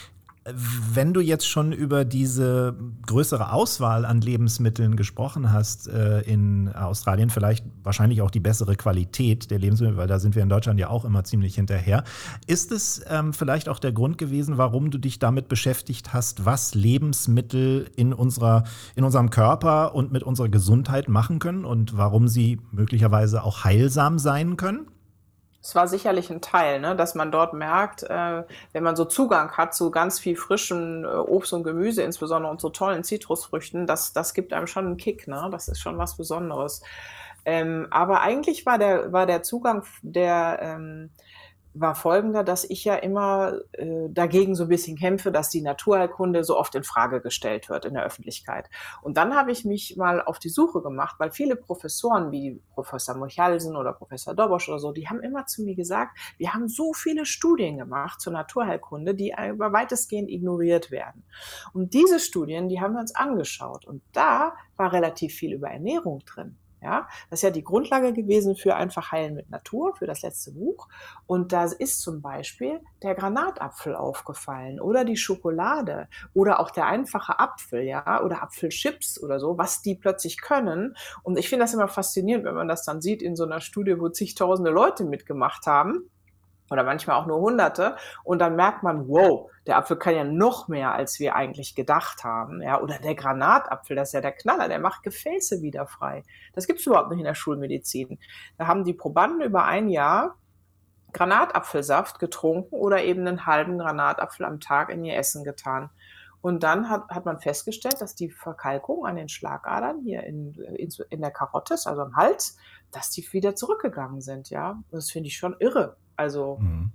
Wenn du jetzt schon über diese größere Auswahl an Lebensmitteln gesprochen hast äh, in Australien, vielleicht wahrscheinlich auch die bessere Qualität der Lebensmittel, weil da sind wir in Deutschland ja auch immer ziemlich hinterher. Ist es ähm, vielleicht auch der Grund gewesen, warum du dich damit beschäftigt hast, was Lebensmittel in unserer, in unserem Körper und mit unserer Gesundheit machen können und warum sie möglicherweise auch heilsam sein können? Es war sicherlich ein Teil, ne, dass man dort merkt, äh, wenn man so Zugang hat zu ganz viel frischem äh, Obst und Gemüse, insbesondere und so tollen Zitrusfrüchten, das, das gibt einem schon einen Kick, ne? Das ist schon was Besonderes. Ähm, aber eigentlich war der, war der Zugang der, ähm, war folgender, dass ich ja immer äh, dagegen so ein bisschen kämpfe, dass die Naturheilkunde so oft in Frage gestellt wird in der Öffentlichkeit. Und dann habe ich mich mal auf die Suche gemacht, weil viele Professoren wie Professor Michalsen oder Professor Dobosch oder so, die haben immer zu mir gesagt, wir haben so viele Studien gemacht zur Naturheilkunde, die aber weitestgehend ignoriert werden. Und diese Studien, die haben wir uns angeschaut und da war relativ viel über Ernährung drin. Ja, das ist ja die Grundlage gewesen für einfach Heilen mit Natur, für das letzte Buch. Und da ist zum Beispiel der Granatapfel aufgefallen oder die Schokolade oder auch der einfache Apfel, ja, oder Apfelchips oder so, was die plötzlich können. Und ich finde das immer faszinierend, wenn man das dann sieht in so einer Studie, wo zigtausende Leute mitgemacht haben. Oder manchmal auch nur Hunderte. Und dann merkt man, wow, der Apfel kann ja noch mehr, als wir eigentlich gedacht haben. Ja, oder der Granatapfel, das ist ja der Knaller, der macht Gefäße wieder frei. Das gibt's überhaupt nicht in der Schulmedizin. Da haben die Probanden über ein Jahr Granatapfelsaft getrunken oder eben einen halben Granatapfel am Tag in ihr Essen getan. Und dann hat, hat man festgestellt, dass die Verkalkung an den Schlagadern hier in, in, in der Karotte, also am Hals, dass die wieder zurückgegangen sind. Ja, das finde ich schon irre. Also mhm.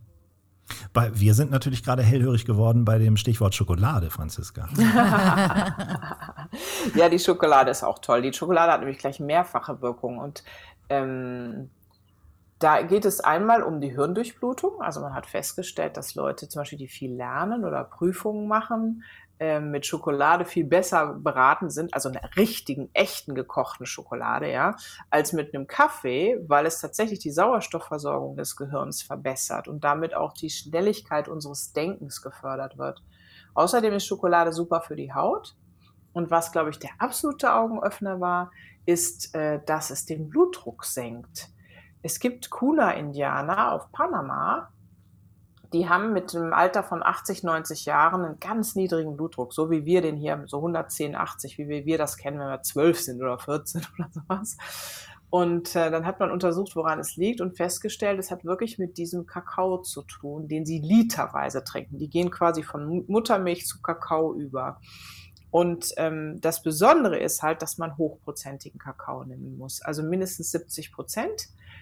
Bei, wir sind natürlich gerade hellhörig geworden bei dem Stichwort Schokolade, Franziska. Ja, die Schokolade ist auch toll. Die Schokolade hat nämlich gleich mehrfache Wirkung. Und ähm, da geht es einmal um die Hirndurchblutung. Also man hat festgestellt, dass Leute zum Beispiel, die viel lernen oder Prüfungen machen, mit Schokolade viel besser beraten sind, also einer richtigen, echten gekochten Schokolade, ja, als mit einem Kaffee, weil es tatsächlich die Sauerstoffversorgung des Gehirns verbessert und damit auch die Schnelligkeit unseres Denkens gefördert wird. Außerdem ist Schokolade super für die Haut. Und was, glaube ich, der absolute Augenöffner war, ist, dass es den Blutdruck senkt. Es gibt Kuna-Indianer auf Panama, die haben mit dem Alter von achtzig, neunzig Jahren einen ganz niedrigen Blutdruck, so wie wir den hier, so hundertzehn, achtzig, wie wir, wir das kennen, wenn wir zwölf sind oder vierzehn oder sowas. Und äh, dann hat man untersucht, woran es liegt und festgestellt, es hat wirklich mit diesem Kakao zu tun, den sie literweise trinken. Die gehen quasi von Muttermilch zu Kakao über. Und ähm, das Besondere ist halt, dass man hochprozentigen Kakao nehmen muss, also mindestens siebzig Prozent.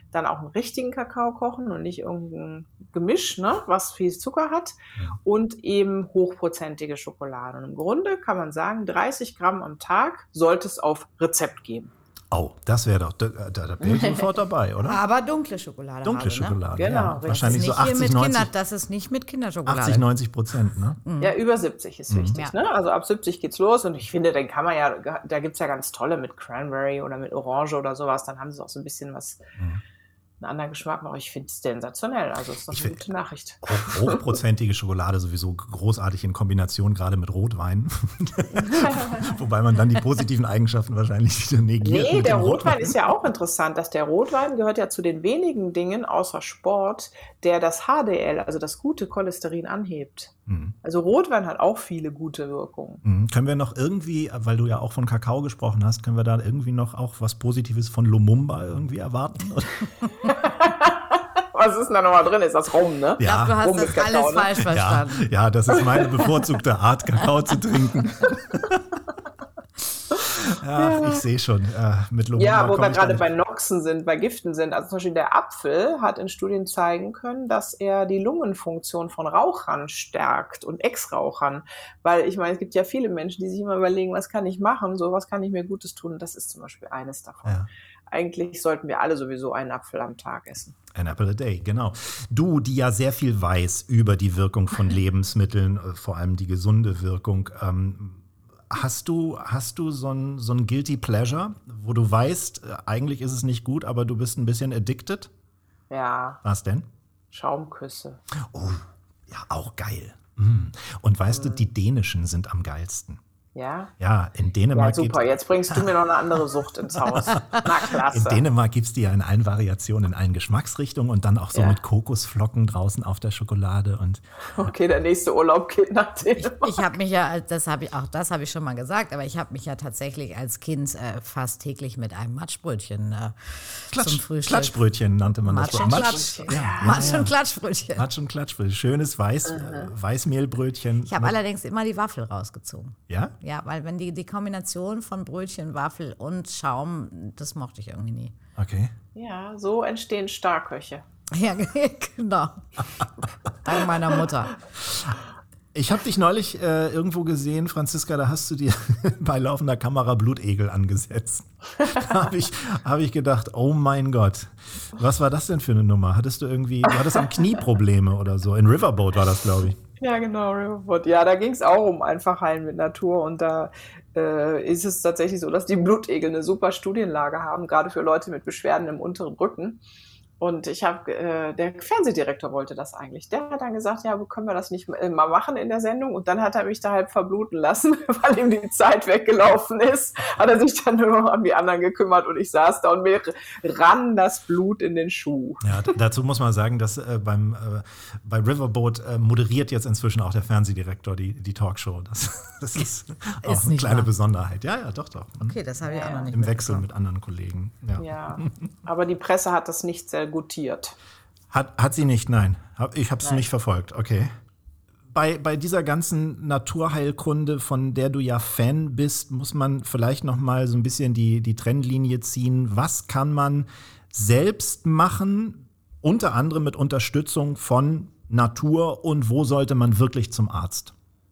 dann auch einen richtigen Kakao kochen und nicht irgendein Gemisch, ne, was viel Zucker hat, und eben hochprozentige Schokolade. Und im Grunde kann man sagen, dreißig Gramm am Tag sollte es auf Rezept geben. Oh, das wäre doch, da, da, da wäre ich sofort dabei, oder? Aber dunkle Schokolade. Dunkle habe, Schokolade, ne? Genau, ja. richtig. Wahrscheinlich so das ist nicht hier achtzig, mit neunzig, Kinder, das ist nicht mit Kinderschokolade. achtzig, neunzig Prozent, ne? Ja, über siebzig ist wichtig. Ja. Ne? Also ab siebzig geht's los und ich finde, dann kann man ja, da gibt's ja ganz tolle mit Cranberry oder mit Orange oder sowas, dann haben sie auch so ein bisschen was, einen anderen Geschmack, aber ich finde es sensationell, also ist doch Ich eine find- gute Nachricht. Hoch, hochprozentige Schokolade sowieso großartig in Kombination, gerade mit Rotwein. Wobei man dann die positiven Eigenschaften wahrscheinlich negiert. Nee, mit der dem Rotwein ist ja auch interessant, dass der Rotwein gehört ja zu den wenigen Dingen außer Sport, der das H D L, also das gute Cholesterin, anhebt. Mhm. Also Rotwein hat auch viele gute Wirkungen. Mhm. Können wir noch irgendwie, weil du ja auch von Kakao gesprochen hast, können wir da irgendwie noch auch was Positives von Lumumba irgendwie erwarten? Was ist denn da nochmal drin? Ist das Rum, ne? Ich glaube, du hast Rum mit das Kakao, alles ne? falsch Ja, verstanden. ja, das ist meine bevorzugte Art, Kakao zu trinken. Ach, ich sehe schon. Äh, mit Lumumba Ja, wo komm wir ich da gerade nicht- bei Noxen sind, bei Giften sind. Also zum Beispiel der Apfel hat in Studien zeigen können, dass er die Lungenfunktion von Rauchern stärkt und Ex-Rauchern. Weil ich meine, es gibt ja viele Menschen, die sich immer überlegen, was kann ich machen, so was kann ich mir Gutes tun. Und das ist zum Beispiel eines davon. Ja. Eigentlich sollten wir alle sowieso einen Apfel am Tag essen. An apple a day, genau. Du, die ja sehr viel weiß über die Wirkung von Lebensmitteln, äh, vor allem die gesunde Wirkung, ähm, hast du, hast du so ein, so ein Guilty Pleasure, wo du weißt, äh, eigentlich ist es nicht gut, aber du bist ein bisschen addicted? Ja, Was denn? Schaumküsse. Oh, ja, auch geil. Mm. Und weißt du, die dänischen sind am geilsten. Ja? Ja, in Ja, Dänemark super. gibt Jetzt bringst du mir noch eine andere Sucht ins Haus. Na, klasse. in Dänemark gibt's die ja in allen Variationen, in allen Geschmacksrichtungen und dann auch so Ja. mit Kokosflocken draußen auf der Schokolade und Okay, der nächste Urlaub geht nach Dänemark. Ich habe mich ja, das habe ich, auch das habe ich schon mal gesagt, aber ich habe mich ja tatsächlich als Kind äh, fast täglich mit einem Matschbrötchen äh, zum Klatsch, Frühstück. Klatschbrötchen nannte man Matsch das. und Matsch- Klatsch. Ja, ja, Matsch ja. und Klatschbrötchen. Matsch und Klatschbrötchen. Schönes Weiß, äh, Weißmehlbrötchen. Ich habe allerdings immer die Waffel rausgezogen. Ja? Ja, weil wenn die, die Kombination von Brötchen, Waffel und Schaum, das mochte ich irgendwie nie. Okay. Ja, so entstehen Starköche. Ja, genau. Dank meiner Mutter. Ich habe dich neulich äh, irgendwo gesehen, Franziska, da hast du dir bei laufender Kamera Blutegel angesetzt. Da habe ich, hab ich gedacht, oh mein Gott, was war das denn für eine Nummer? Hattest du irgendwie, du hattest am Knie Probleme oder so? In Riverboat war das, glaube ich. Ja, genau, Riverboat. Ja, da ging es auch um einfach Heilen mit Natur und da äh, ist es tatsächlich so, dass die Blutegel eine super Studienlage haben, gerade für Leute mit Beschwerden im unteren Rücken. Und ich habe, äh, der Fernsehdirektor wollte das eigentlich. Der hat dann gesagt, ja, können wir das nicht äh, mal machen in der Sendung? Und dann hat er mich da halb verbluten lassen, weil ihm die Zeit weggelaufen ist. Hat er sich dann nur noch um die anderen gekümmert und ich saß da und mir rann das Blut in den Schuh. Ja, d- dazu muss man sagen, dass äh, beim äh, bei Riverboat äh, moderiert jetzt inzwischen auch der Fernsehdirektor die, die Talkshow. Das, das ist auch Ist eine nicht kleine wahr. Besonderheit. Ja, ja, doch, doch. Mhm. Okay, das habe ich auch noch nicht Im Wechsel mitbekommen. mit anderen Kollegen. Ja. Ja, aber die Presse hat das nicht sehr gutiert. Hat, hat sie nicht, nein. Hab, ich habe es Nein. nicht verfolgt, okay. Bei, bei dieser ganzen Naturheilkunde, von der du ja Fan bist, muss man vielleicht noch mal so ein bisschen die, die Trennlinie ziehen. Was kann man selbst machen, unter anderem mit Unterstützung von Natur, und wo sollte man wirklich zum Arzt?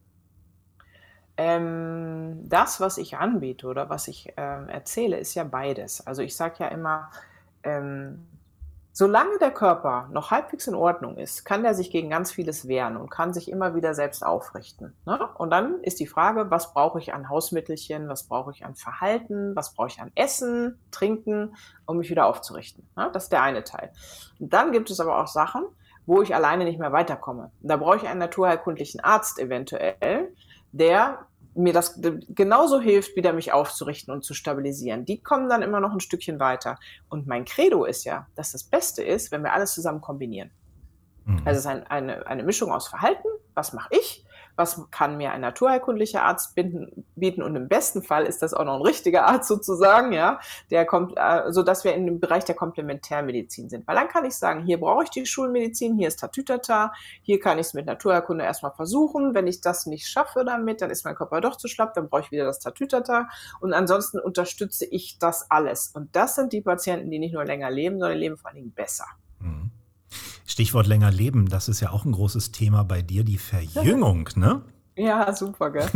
Ähm, das, was ich anbiete oder was ich ähm, erzähle, ist ja beides. Also ich sage ja immer, ähm, solange der Körper noch halbwegs in Ordnung ist, kann der sich gegen ganz vieles wehren und kann sich immer wieder selbst aufrichten. Ne? Und dann ist die Frage, was brauche ich an Hausmittelchen, was brauche ich an Verhalten, was brauche ich an Essen, Trinken, um mich wieder aufzurichten. Ne? Das ist der eine Teil. Und dann gibt es aber auch Sachen, wo ich alleine nicht mehr weiterkomme. Da brauche ich einen naturheilkundlichen Arzt eventuell, der mir das genauso hilft, wieder mich aufzurichten und zu stabilisieren. Die kommen dann immer noch ein Stückchen weiter. Und mein Credo ist ja, dass das Beste ist, wenn wir alles zusammen kombinieren. Mhm. Also es ist ein, eine, eine Mischung aus Verhalten, was mache ich, Was kann mir ein naturheilkundlicher Arzt bieten? Und im besten Fall ist das auch noch ein richtiger Arzt sozusagen, ja, der kommt, äh, so dass wir in dem Bereich der Komplementärmedizin sind. Weil dann kann ich sagen, hier brauche ich die Schulmedizin, hier ist Tatütata, hier kann ich es mit Naturheilkunde erstmal versuchen. Wenn ich das nicht schaffe damit, dann ist mein Körper doch zu schlapp, dann brauche ich wieder das Tatütata. Und ansonsten unterstütze ich das alles. Und das sind die Patienten, die nicht nur länger leben, sondern leben vor allen Dingen besser. Mhm. Stichwort länger leben, das ist ja auch ein großes Thema bei dir, die Verjüngung, ne? Ja, super, gell?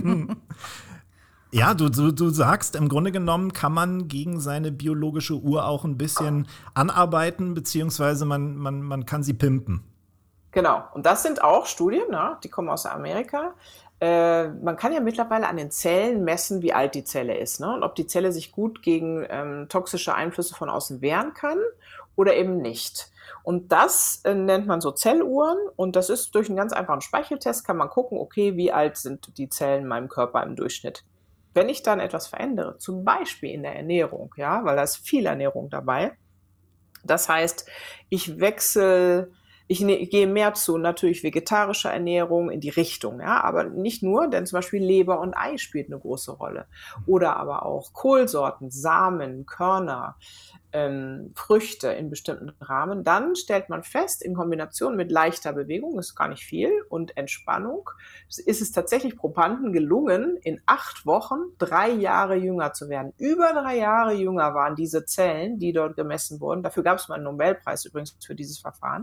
Ja, du, du, du sagst, im Grunde genommen kann man gegen seine biologische Uhr auch ein bisschen anarbeiten, beziehungsweise man, man, man kann sie pimpen. Genau, und das sind auch Studien, ne? Die kommen aus Amerika. Äh, man kann ja mittlerweile an den Zellen messen, wie alt die Zelle ist, ne? Und ob die Zelle sich gut gegen ähm, toxische Einflüsse von außen wehren kann oder eben nicht. Und das äh, nennt man so Zelluhren und das ist durch einen ganz einfachen Speicheltest, kann man gucken, okay, wie alt sind die Zellen in meinem Körper im Durchschnitt. Wenn ich dann etwas verändere, zum Beispiel in der Ernährung, ja, weil da ist viel Ernährung dabei, das heißt, ich wechsle, ich, ne, ich gehe mehr zu natürlich vegetarischer Ernährung in die Richtung, ja, aber nicht nur, denn zum Beispiel Leber und Ei spielt eine große Rolle. Oder aber auch Kohlsorten, Samen, Körner, ähm, Früchte in bestimmten Rahmen. Dann stellt man fest, in Kombination mit leichter Bewegung, das ist gar nicht viel, und Entspannung, ist es tatsächlich Probanden gelungen, in acht Wochen drei Jahre jünger zu werden. Über drei Jahre jünger waren diese Zellen, die dort gemessen wurden. Dafür gab es mal einen Nobelpreis übrigens für dieses Verfahren.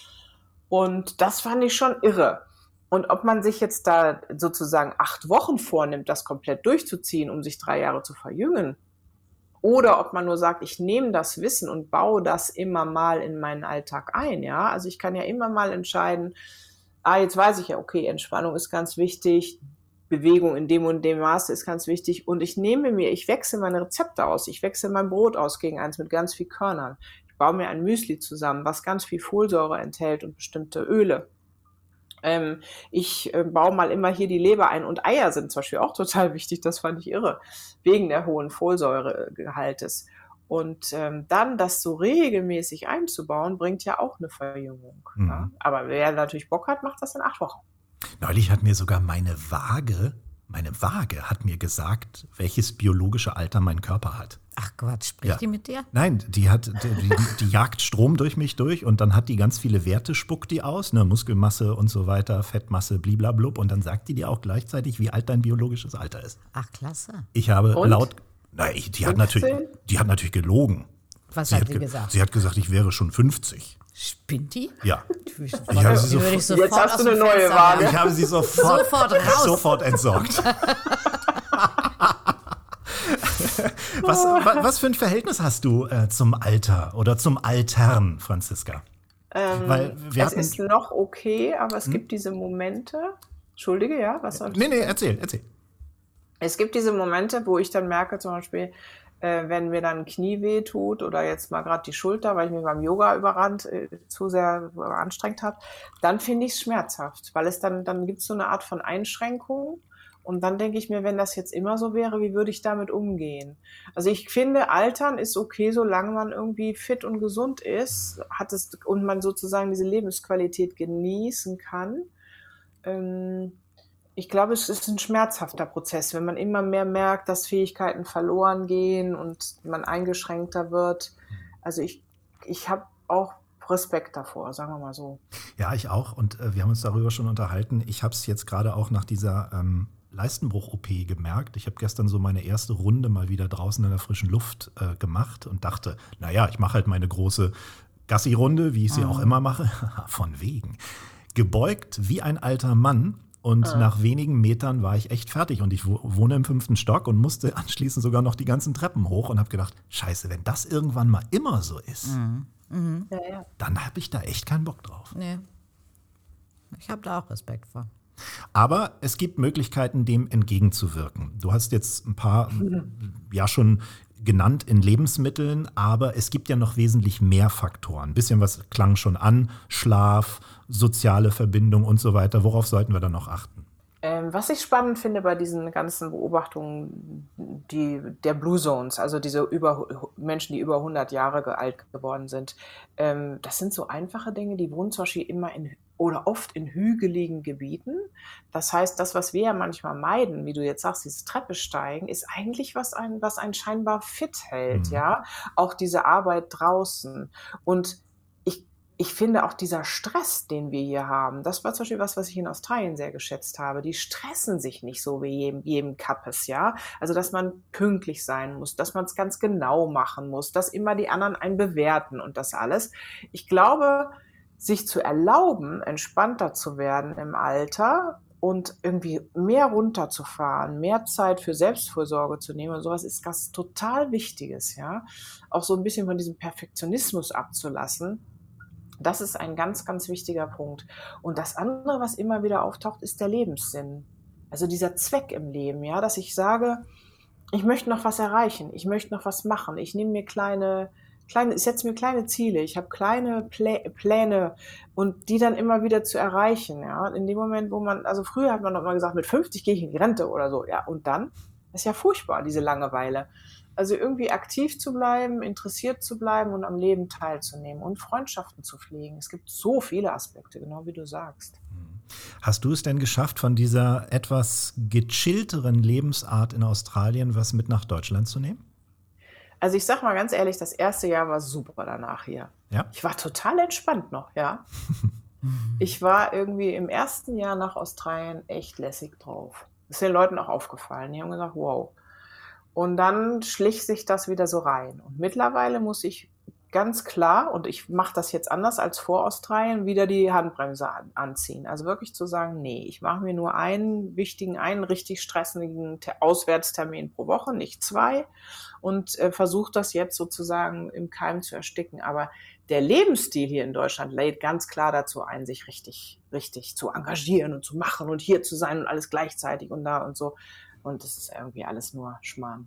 Und das fand ich schon irre. Und ob man sich jetzt da sozusagen acht Wochen vornimmt, das komplett durchzuziehen, um sich drei Jahre zu verjüngen, oder ob man nur sagt, ich nehme das Wissen und baue das immer mal in meinen Alltag ein, ja. Also ich kann ja immer mal entscheiden, ah, jetzt weiß ich ja, okay, Entspannung ist ganz wichtig, Bewegung in dem und dem Maße ist ganz wichtig und ich nehme mir, ich wechsle meine Rezepte aus, ich wechsle mein Brot aus gegen eins mit ganz viel Körnern. Ich baue mir ein Müsli zusammen, was ganz viel Folsäure enthält und bestimmte Öle. Ähm, ich äh, baue mal immer hier die Leber ein und Eier sind zum Beispiel auch total wichtig, das fand ich irre, wegen der hohen Folsäuregehaltes. Und ähm, dann das so regelmäßig einzubauen, bringt ja auch eine Verjüngung. Mhm. Ja? Aber wer natürlich Bock hat, macht das in acht Wochen. Neulich hat mir sogar meine Waage, meine Waage hat mir gesagt, welches biologische Alter mein Körper hat. Ach Quatsch, spricht ja. die mit dir? Nein, die hat, die, die, die jagt Strom durch mich durch und dann hat die ganz viele Werte, spuckt die aus, ne, Muskelmasse und so weiter, Fettmasse, bliblablub und dann sagt die dir auch gleichzeitig, wie alt dein biologisches Alter ist. Ach, klasse. Ich habe und? laut, nein, die hat, natürlich, die hat natürlich gelogen. Was sie hat hat die ge- gesagt? Sie hat gesagt, ich wäre schon fünfzig. Spinnt die? Ja. Ich habe sie würde ich sofort Jetzt hast aus du eine dem neue Fenster Waage. werfen. Ich habe sie sofort, Sofort raus. sofort entsorgt. was, wa, was für ein Verhältnis hast du äh, zum Alter oder zum Altern, Franziska? Ähm, Weil wir es hatten, ist noch okay, aber es hm? gibt diese Momente. Entschuldige, ja? Was soll ich nee, nee, erzähl, erzähl. Es gibt diese Momente, wo ich dann merke, zum Beispiel, äh, wenn mir dann ein Knie weh tut oder jetzt mal gerade die Schulter, weil ich mich beim Yoga überrannt, äh, zu sehr anstrengt habe, dann finde ich es schmerzhaft, weil es dann, dann gibt es so eine Art von Einschränkung. Und dann denke ich mir, wenn das jetzt immer so wäre, wie würde ich damit umgehen? Also ich finde, Altern ist okay, solange man irgendwie fit und gesund ist, hat es und man sozusagen diese Lebensqualität genießen kann. Ähm, ich glaube, es ist ein schmerzhafter Prozess, wenn man immer mehr merkt, dass Fähigkeiten verloren gehen und man eingeschränkter wird. Also ich, ich habe auch Respekt davor, sagen wir mal so. Ja, ich auch. Und äh, wir haben uns darüber schon unterhalten. Ich habe es jetzt gerade auch nach dieser ähm, Leistenbruch-O P gemerkt. Ich habe gestern so meine erste Runde mal wieder draußen in der frischen Luft äh, gemacht und dachte, naja, ich mache halt meine große Gassi-Runde, wie ich sie mhm. auch immer mache. Von wegen. Gebeugt wie ein alter Mann. Und mhm. nach wenigen Metern war ich echt fertig. Und ich wohne im fünften Stock und musste anschließend sogar noch die ganzen Treppen hoch und habe gedacht, scheiße, wenn das irgendwann mal immer so ist, Mhm. Mhm. Ja, ja. dann habe ich da echt keinen Bock drauf. Nee. Ich habe da auch Respekt vor. Aber es gibt Möglichkeiten, dem entgegenzuwirken. Du hast jetzt ein paar ja schon genannt in Lebensmitteln, aber es gibt ja noch wesentlich mehr Faktoren. Ein bisschen was klang schon an, Schlaf, soziale Verbindung und so weiter. Worauf sollten wir dann noch achten? Ähm, was ich spannend finde bei diesen ganzen Beobachtungen, die, der Blue Zones, also diese über, Menschen, die über hundert Jahre alt geworden sind, ähm, das sind so einfache Dinge, die wohnen zum Beispiel immer in oder oft in hügeligen Gebieten. Das heißt, das, was wir ja manchmal meiden, wie du jetzt sagst, dieses Treppe steigen, ist eigentlich was ein, was einen scheinbar fit hält, Mhm. ja. Auch diese Arbeit draußen. Und ich Ich finde auch dieser Stress, den wir hier haben, das war zum Beispiel was, was ich in Australien sehr geschätzt habe. Die stressen sich nicht so wie jedem, jedem Kappes, ja. Also, dass man pünktlich sein muss, dass man es ganz genau machen muss, dass immer die anderen einen bewerten und das alles. Ich glaube, sich zu erlauben, entspannter zu werden im Alter und irgendwie mehr runterzufahren, mehr Zeit für Selbstfürsorge zu nehmen und sowas ist was total Wichtiges, ja. Auch so ein bisschen von diesem Perfektionismus abzulassen. Das ist ein ganz, ganz wichtiger Punkt. Und das andere, was immer wieder auftaucht, ist der Lebenssinn. Also dieser Zweck im Leben, ja, dass ich sage, ich möchte noch was erreichen, ich möchte noch was machen, ich nehme mir kleine, kleine, ich setze mir kleine Ziele, ich habe kleine Plä- Pläne und die dann immer wieder zu erreichen, ja. In dem Moment, wo man, also früher hat man noch mal gesagt, mit fünfzig gehe ich in die Rente oder so, ja, und dann? Das ist ja furchtbar, diese Langeweile. Also irgendwie aktiv zu bleiben, interessiert zu bleiben und am Leben teilzunehmen und Freundschaften zu pflegen. Es gibt so viele Aspekte, genau wie du sagst. Hast du es denn geschafft, von dieser etwas gechillteren Lebensart in Australien was mit nach Deutschland zu nehmen? Also ich sag mal ganz ehrlich, das erste Jahr war super danach hier. Ja. Ich war total entspannt noch, ja. Ich war irgendwie im ersten Jahr nach Australien echt lässig drauf. Das ist den Leuten auch aufgefallen. Die haben gesagt, wow. Und dann schlich sich das wieder so rein. Und mittlerweile muss ich ganz klar, und ich mache das jetzt anders als vor Australien, wieder die Handbremse an, anziehen. Also wirklich zu sagen, nee, ich mache mir nur einen wichtigen, einen richtig stressigen Auswärtstermin pro Woche, nicht zwei. Und äh, versuche das jetzt sozusagen im Keim zu ersticken. Aber der Lebensstil hier in Deutschland lädt ganz klar dazu ein, sich richtig, richtig zu engagieren und zu machen und hier zu sein und alles gleichzeitig und da und so. Und das ist irgendwie alles nur Schmarrn.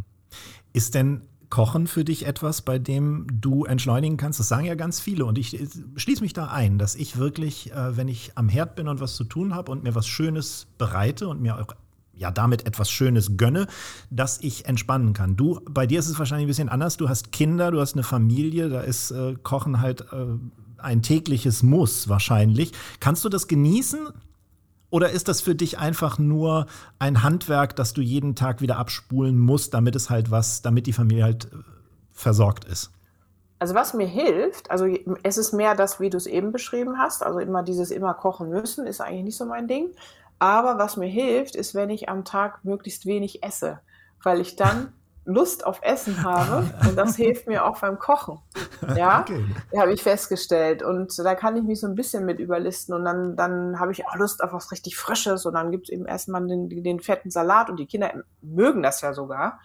Ist denn Kochen für dich etwas, bei dem du entschleunigen kannst? Das sagen ja ganz viele und ich schließe mich da ein, dass ich wirklich, äh, wenn ich am Herd bin und was zu tun habe und mir was Schönes bereite und mir auch ja damit etwas Schönes gönne, dass ich entspannen kann. Du, bei dir ist es wahrscheinlich ein bisschen anders. Du hast Kinder, du hast eine Familie, da ist äh, Kochen halt äh, ein tägliches Muss wahrscheinlich. Kannst du das genießen? Oder ist das für dich einfach nur ein Handwerk, das du jeden Tag wieder abspulen musst, damit es halt was, damit die Familie halt versorgt ist? Also was mir hilft, also es ist mehr das, wie du es eben beschrieben hast, also immer dieses immer kochen müssen, ist eigentlich nicht so mein Ding. Aber was mir hilft, ist, wenn ich am Tag möglichst wenig esse, weil ich dann Lust auf Essen habe und das hilft mir auch beim Kochen. Ja, Okay. habe ich festgestellt und da kann ich mich so ein bisschen mit überlisten und dann, dann habe ich auch Lust auf was richtig Frisches und dann gibt es eben erstmal den, den fetten Salat und die Kinder mögen das ja sogar.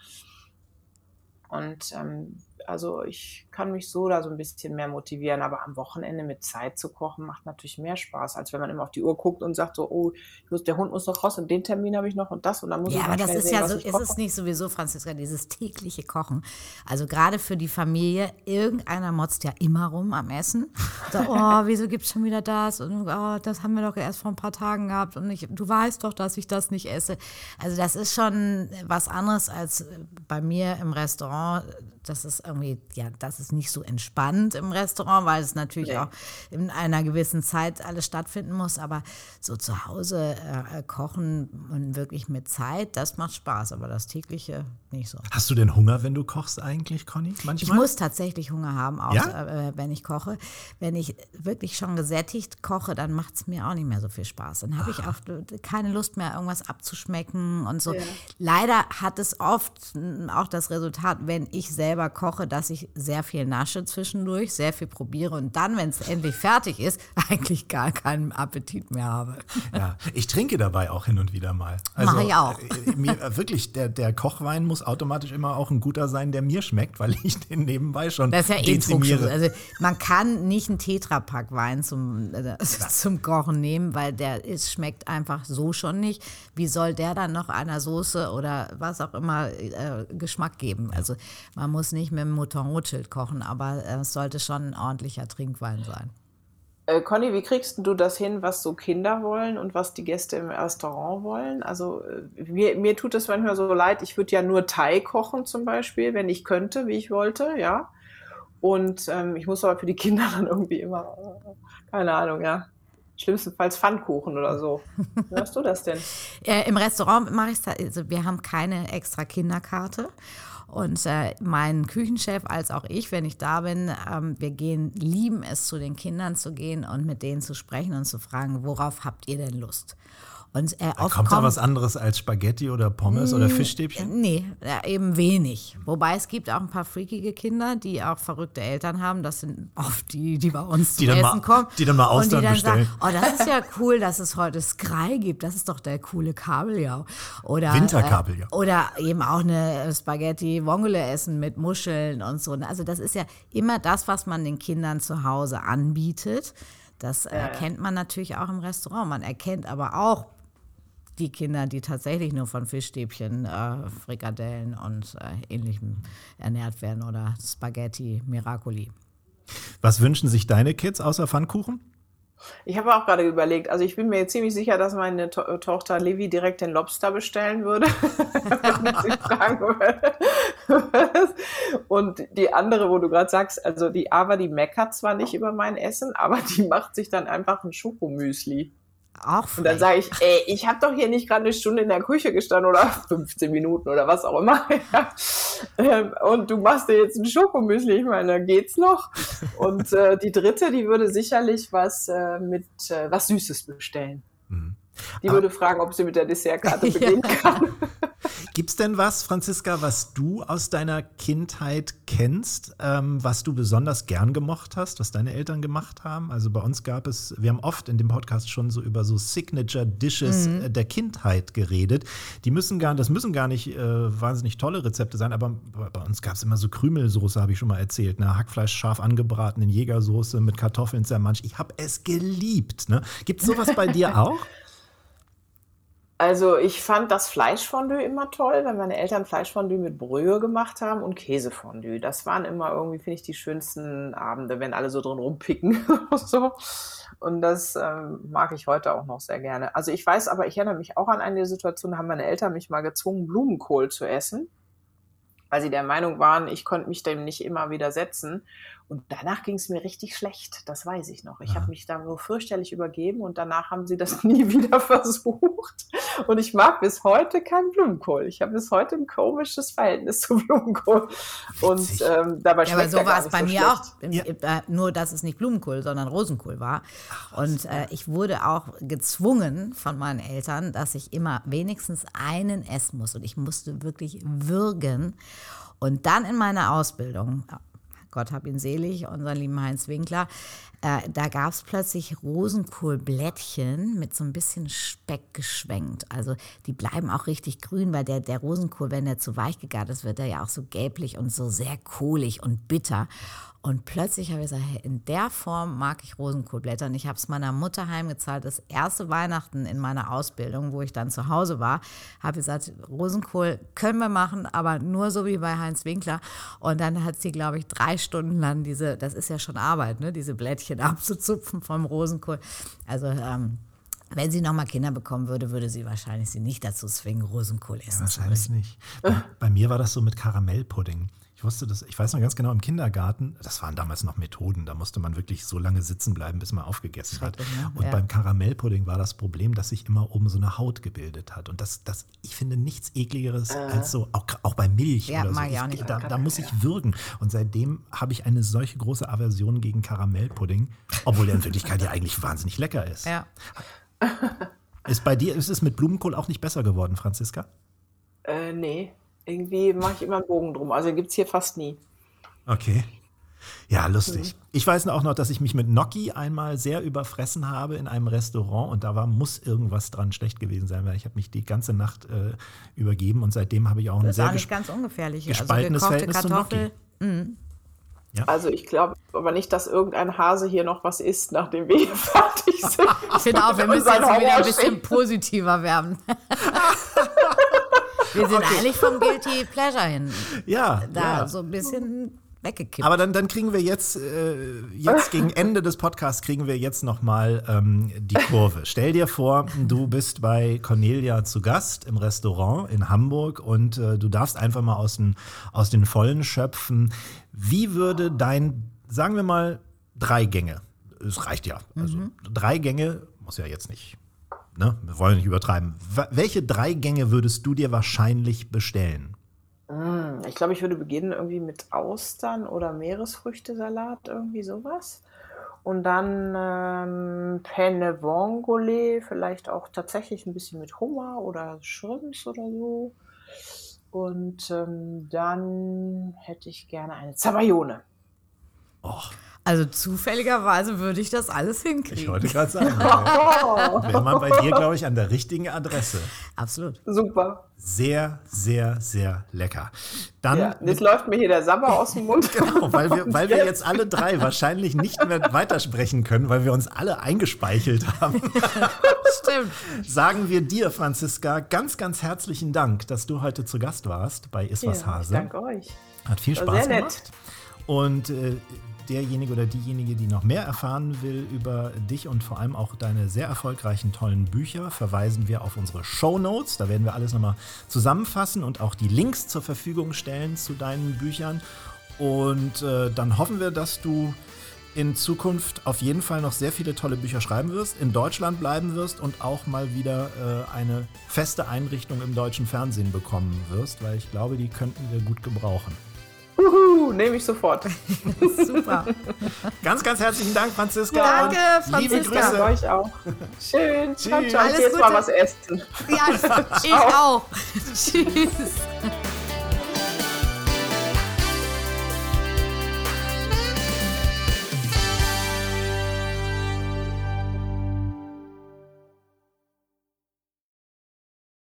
Und ähm, also ich kann mich so da so ein bisschen mehr motivieren, aber am Wochenende mit Zeit zu kochen macht natürlich mehr Spaß, als wenn man immer auf die Uhr guckt und sagt so, oh, ich muss, der Hund muss noch raus und den Termin habe ich noch und das und dann muss Ja, ich aber mal das schnell ist sehen, ja was so, ich ist koche. es nicht sowieso, Franziska, dieses tägliche Kochen. Also gerade für die Familie, irgendeiner motzt ja immer rum am Essen. So, oh, wieso gibt's schon wieder das? Und oh, das haben wir doch erst vor ein paar Tagen gehabt und ich, du weißt doch, dass ich das nicht esse. Also das ist schon was anderes als bei mir im Restaurant. Das ist irgendwie, ja, das ist nicht so entspannt im Restaurant, weil es natürlich Nee. auch in einer gewissen Zeit alles stattfinden muss. Aber so zu Hause äh, kochen und wirklich mit Zeit, das macht Spaß. Aber das tägliche nicht so. Hast du denn Hunger, wenn du kochst eigentlich, Conny? Ich Manchmal? muss tatsächlich Hunger haben, auch Ja? äh, wenn ich koche. Wenn ich wirklich schon gesättigt koche, dann macht es mir auch nicht mehr so viel Spaß. Dann habe ich auch keine Lust mehr, irgendwas abzuschmecken und so. Ja. Leider hat es oft mm, auch das Resultat, wenn ich selber koche, dass ich sehr viel nasche zwischendurch, sehr viel probiere und dann, wenn es endlich fertig ist, eigentlich gar keinen Appetit mehr habe. Ja, ich trinke dabei auch hin und wieder mal. Mach ich auch. äh, Mir, äh, wirklich, der, der Kochwein muss automatisch immer auch ein guter sein, der mir schmeckt, weil ich den nebenbei schon Das ist ja eh Trugschluss. dezimiere. Also man kann nicht einen Tetrapack Wein zum, äh, zum Kochen nehmen, weil der ist, schmeckt einfach so schon nicht. Wie soll der dann noch einer Soße oder was auch immer äh, Geschmack geben? Also man muss nicht mit dem Mouton Rothschild kochen, aber äh, es sollte schon ein ordentlicher Trinkwein sein. Äh, Conny, wie kriegst du das hin, was so Kinder wollen und was die Gäste im Restaurant wollen? Also äh, mir, mir tut es manchmal so leid, ich würde ja nur Thai kochen zum Beispiel, wenn ich könnte, wie ich wollte, ja. Und ähm, ich muss aber für die Kinder dann irgendwie immer, äh, keine Ahnung, ja. Schlimmstenfalls Pfannkuchen oder so. Wie machst du das denn? Äh, Im Restaurant mache ich es, also wir haben keine extra Kinderkarte. Und äh, mein Küchenchef als auch ich, wenn ich da bin, ähm, wir gehen, lieben es, zu den Kindern zu gehen und mit denen zu sprechen und zu fragen, worauf habt ihr denn Lust? Und, äh, da kommt da was anderes als Spaghetti oder Pommes mh, oder Fischstäbchen? Nee, ja, eben wenig. Wobei es gibt auch ein paar freakige Kinder, die auch verrückte Eltern haben. Das sind oft die, die bei uns zum Essen mal, kommen. Die dann mal Austern und die dann bestellen. sagen, oh, das ist ja cool, dass es heute Sky gibt. Das ist doch der coole Kabeljau. Oder, Winterkabeljau. Äh, oder eben auch eine Spaghetti Vongole essen mit Muscheln und so. Also das ist ja immer das, was man den Kindern zu Hause anbietet. Das äh, kennt man natürlich auch im Restaurant. Man erkennt aber auch die Kinder, die tatsächlich nur von Fischstäbchen, äh, Frikadellen und äh, Ähnlichem ernährt werden oder Spaghetti Miracoli. Was wünschen sich deine Kids außer Pfannkuchen? Ich habe auch gerade überlegt, also ich bin mir ziemlich sicher, dass meine to- Tochter Livy direkt den Lobster bestellen würde. Wenn sie fragen würde. Und die andere, wo du gerade sagst, also die Ava, die meckert zwar nicht über mein Essen, aber die macht sich dann einfach ein Schokomüsli. Auch und dann sage ich, ey, ich habe doch hier nicht gerade eine Stunde in der Küche gestanden oder fünfzehn Minuten oder was auch immer. Und du machst dir jetzt ein Schokomüsli, ich meine, geht's noch? Und äh, die dritte, die würde sicherlich was äh, mit äh, was Süßes bestellen. Mhm. Die würde fragen, ob sie mit der Dessertkarte beginnen ja. kann. Gibt's denn was, Franziska, was du aus deiner Kindheit kennst, ähm, was du besonders gern gemocht hast, was deine Eltern gemacht haben? Also bei uns gab es, wir haben oft in dem Podcast schon so über so Signature Dishes mhm. der Kindheit geredet. Die müssen gar, das müssen gar nicht äh, wahnsinnig tolle Rezepte sein, aber bei uns gab es immer so Krümelsoße, habe ich schon mal erzählt, ne? Hackfleisch scharf angebraten in Jägersoße mit Kartoffeln zermanscht. Ich habe es geliebt. Ne? Gibt es sowas bei dir auch? Also ich fand das Fleischfondue immer toll, wenn meine Eltern Fleischfondue mit Brühe gemacht haben und Käsefondue. Das waren immer irgendwie, finde ich, die schönsten Abende, wenn alle so drin rumpicken. so. Und das ähm, mag ich heute auch noch sehr gerne. Also ich weiß aber, ich erinnere mich auch an eine Situation, da haben meine Eltern mich mal gezwungen, Blumenkohl zu essen, weil sie der Meinung waren, ich konnte mich dem nicht immer widersetzen. Und danach ging es mir richtig schlecht, das weiß ich noch. Ich ja. habe mich da so fürchterlich übergeben und danach haben sie das nie wieder versucht. Und ich mag bis heute keinen Blumenkohl. Ich habe bis heute ein komisches Verhältnis zu Blumenkohl. Und ähm, dabei ja, aber so war es bei so mir schlecht. auch. Ja. Nur, dass es nicht Blumenkohl, sondern Rosenkohl war. Ach, und äh, ich wurde auch gezwungen von meinen Eltern, dass ich immer wenigstens einen essen muss. Und ich musste wirklich würgen. Und dann in meiner Ausbildung, Gott hab ihn selig, unseren lieben Heinz Winkler, äh, da gab es plötzlich Rosenkohlblättchen mit so ein bisschen Speck geschwenkt. Also die bleiben auch richtig grün, weil der, der Rosenkohl, wenn der zu weich gegart ist, wird er ja auch so gelblich und so sehr kohlig und bitter. Und plötzlich habe ich gesagt, hey, in der Form mag ich Rosenkohlblätter. Und ich habe es meiner Mutter heimgezahlt. Das erste Weihnachten in meiner Ausbildung, wo ich dann zu Hause war, habe ich gesagt, Rosenkohl können wir machen, aber nur so wie bei Heinz Winkler. Und dann hat sie, glaube ich, drei Stunden lang diese, das ist ja schon Arbeit, ne, diese Blättchen abzuzupfen vom Rosenkohl. Also ähm, wenn sie nochmal Kinder bekommen würde, würde sie wahrscheinlich sie nicht dazu zwingen, Rosenkohl essen ja, zu müssen. Wahrscheinlich nicht. Bei, bei mir war das so mit Karamellpudding. Ich wusste das, ich weiß noch ganz genau, im Kindergarten, das waren damals noch Methoden, da musste man wirklich so lange sitzen bleiben, bis man aufgegessen hat. Ne? Und ja. beim Karamellpudding war das Problem, dass sich immer oben so eine Haut gebildet hat. Und das, das ich finde nichts ekligeres äh. als so, auch, auch bei Milch ja, oder mag so. Ich auch nicht. Ich, da, da muss ich würgen. Und seitdem habe ich eine solche große Aversion gegen Karamellpudding, obwohl der in Wirklichkeit ja eigentlich wahnsinnig lecker ist. Ja. Ist bei dir, ist es mit Blumenkohl auch nicht besser geworden, Franziska? Äh, nee. Irgendwie mache ich immer einen Bogen drum. Also gibt es hier fast nie. Okay. Ja, lustig. Mhm. Ich weiß auch noch, dass ich mich mit Gnocchi einmal sehr überfressen habe in einem Restaurant und da war, muss irgendwas dran schlecht gewesen sein, weil ich habe mich die ganze Nacht äh, übergeben und seitdem habe ich auch ein sehr auch nicht gesp- ganz ungefährlich. gespaltenes also Verhältnis Kartoffel, zu Gnocchi. Ja. Also ich glaube aber nicht, dass irgendein Hase hier noch was isst, nachdem wir hier fertig sind. Ich finde auch, wir müssen jetzt wieder ein bisschen positiver werden. Wir sind okay. eigentlich vom Guilty Pleasure hin. Ja. Da ja. so ein bisschen weggekippt. Aber dann, dann kriegen wir jetzt, äh, jetzt gegen Ende des Podcasts kriegen wir jetzt nochmal ähm, die Kurve. Stell dir vor, du bist bei Cornelia zu Gast im Restaurant in Hamburg und äh, du darfst einfach mal aus den, aus den Vollen schöpfen. Wie würde dein, sagen wir mal, drei Gänge, es reicht ja, also mhm. drei Gänge, muss ja jetzt nicht, ne, wir wollen nicht übertreiben. W- welche drei Gänge würdest du dir wahrscheinlich bestellen? Ich glaube, ich würde beginnen irgendwie mit Austern oder Meeresfrüchtesalat, irgendwie sowas. Und dann ähm, Penne Vongole, vielleicht auch tatsächlich ein bisschen mit Hummer oder Shrimps oder so. Und ähm, dann hätte ich gerne eine Zabayone. Och. Also zufälligerweise würde ich das alles hinkriegen. Ich wollte gerade sagen, wäre man bei dir, glaube ich, an der richtigen Adresse. Absolut. Super. Sehr, sehr, sehr lecker. Dann, Ja, jetzt läuft mir hier der Sabber aus dem Mund. Genau, weil wir, weil wir jetzt alle drei wahrscheinlich nicht mehr weitersprechen können, weil wir uns alle eingespeichelt haben. Stimmt. Sagen wir dir, Franziska, ganz, ganz herzlichen Dank, dass du heute zu Gast warst bei Iswas Ja, Hase. ich danke euch. Hat viel War Spaß sehr nett. gemacht. Und äh, derjenige oder diejenige, die noch mehr erfahren will über dich und vor allem auch deine sehr erfolgreichen, tollen Bücher, verweisen wir auf unsere Shownotes. Da werden wir alles nochmal zusammenfassen und auch die Links zur Verfügung stellen zu deinen Büchern. Und äh, dann hoffen wir, dass du in Zukunft auf jeden Fall noch sehr viele tolle Bücher schreiben wirst, in Deutschland bleiben wirst und auch mal wieder äh, eine feste Einrichtung im deutschen Fernsehen bekommen wirst, weil ich glaube, die könnten wir gut gebrauchen. Uhu, nehme ich sofort. Super. Ganz, ganz herzlichen Dank, Franziska. Danke, und liebe Franziska. Grüße. Danke euch auch. Schön. Ciao, Tschüss. ciao. Ich Alles geh jetzt mal Gute. was essen. Ja, ich auch. Tschüss.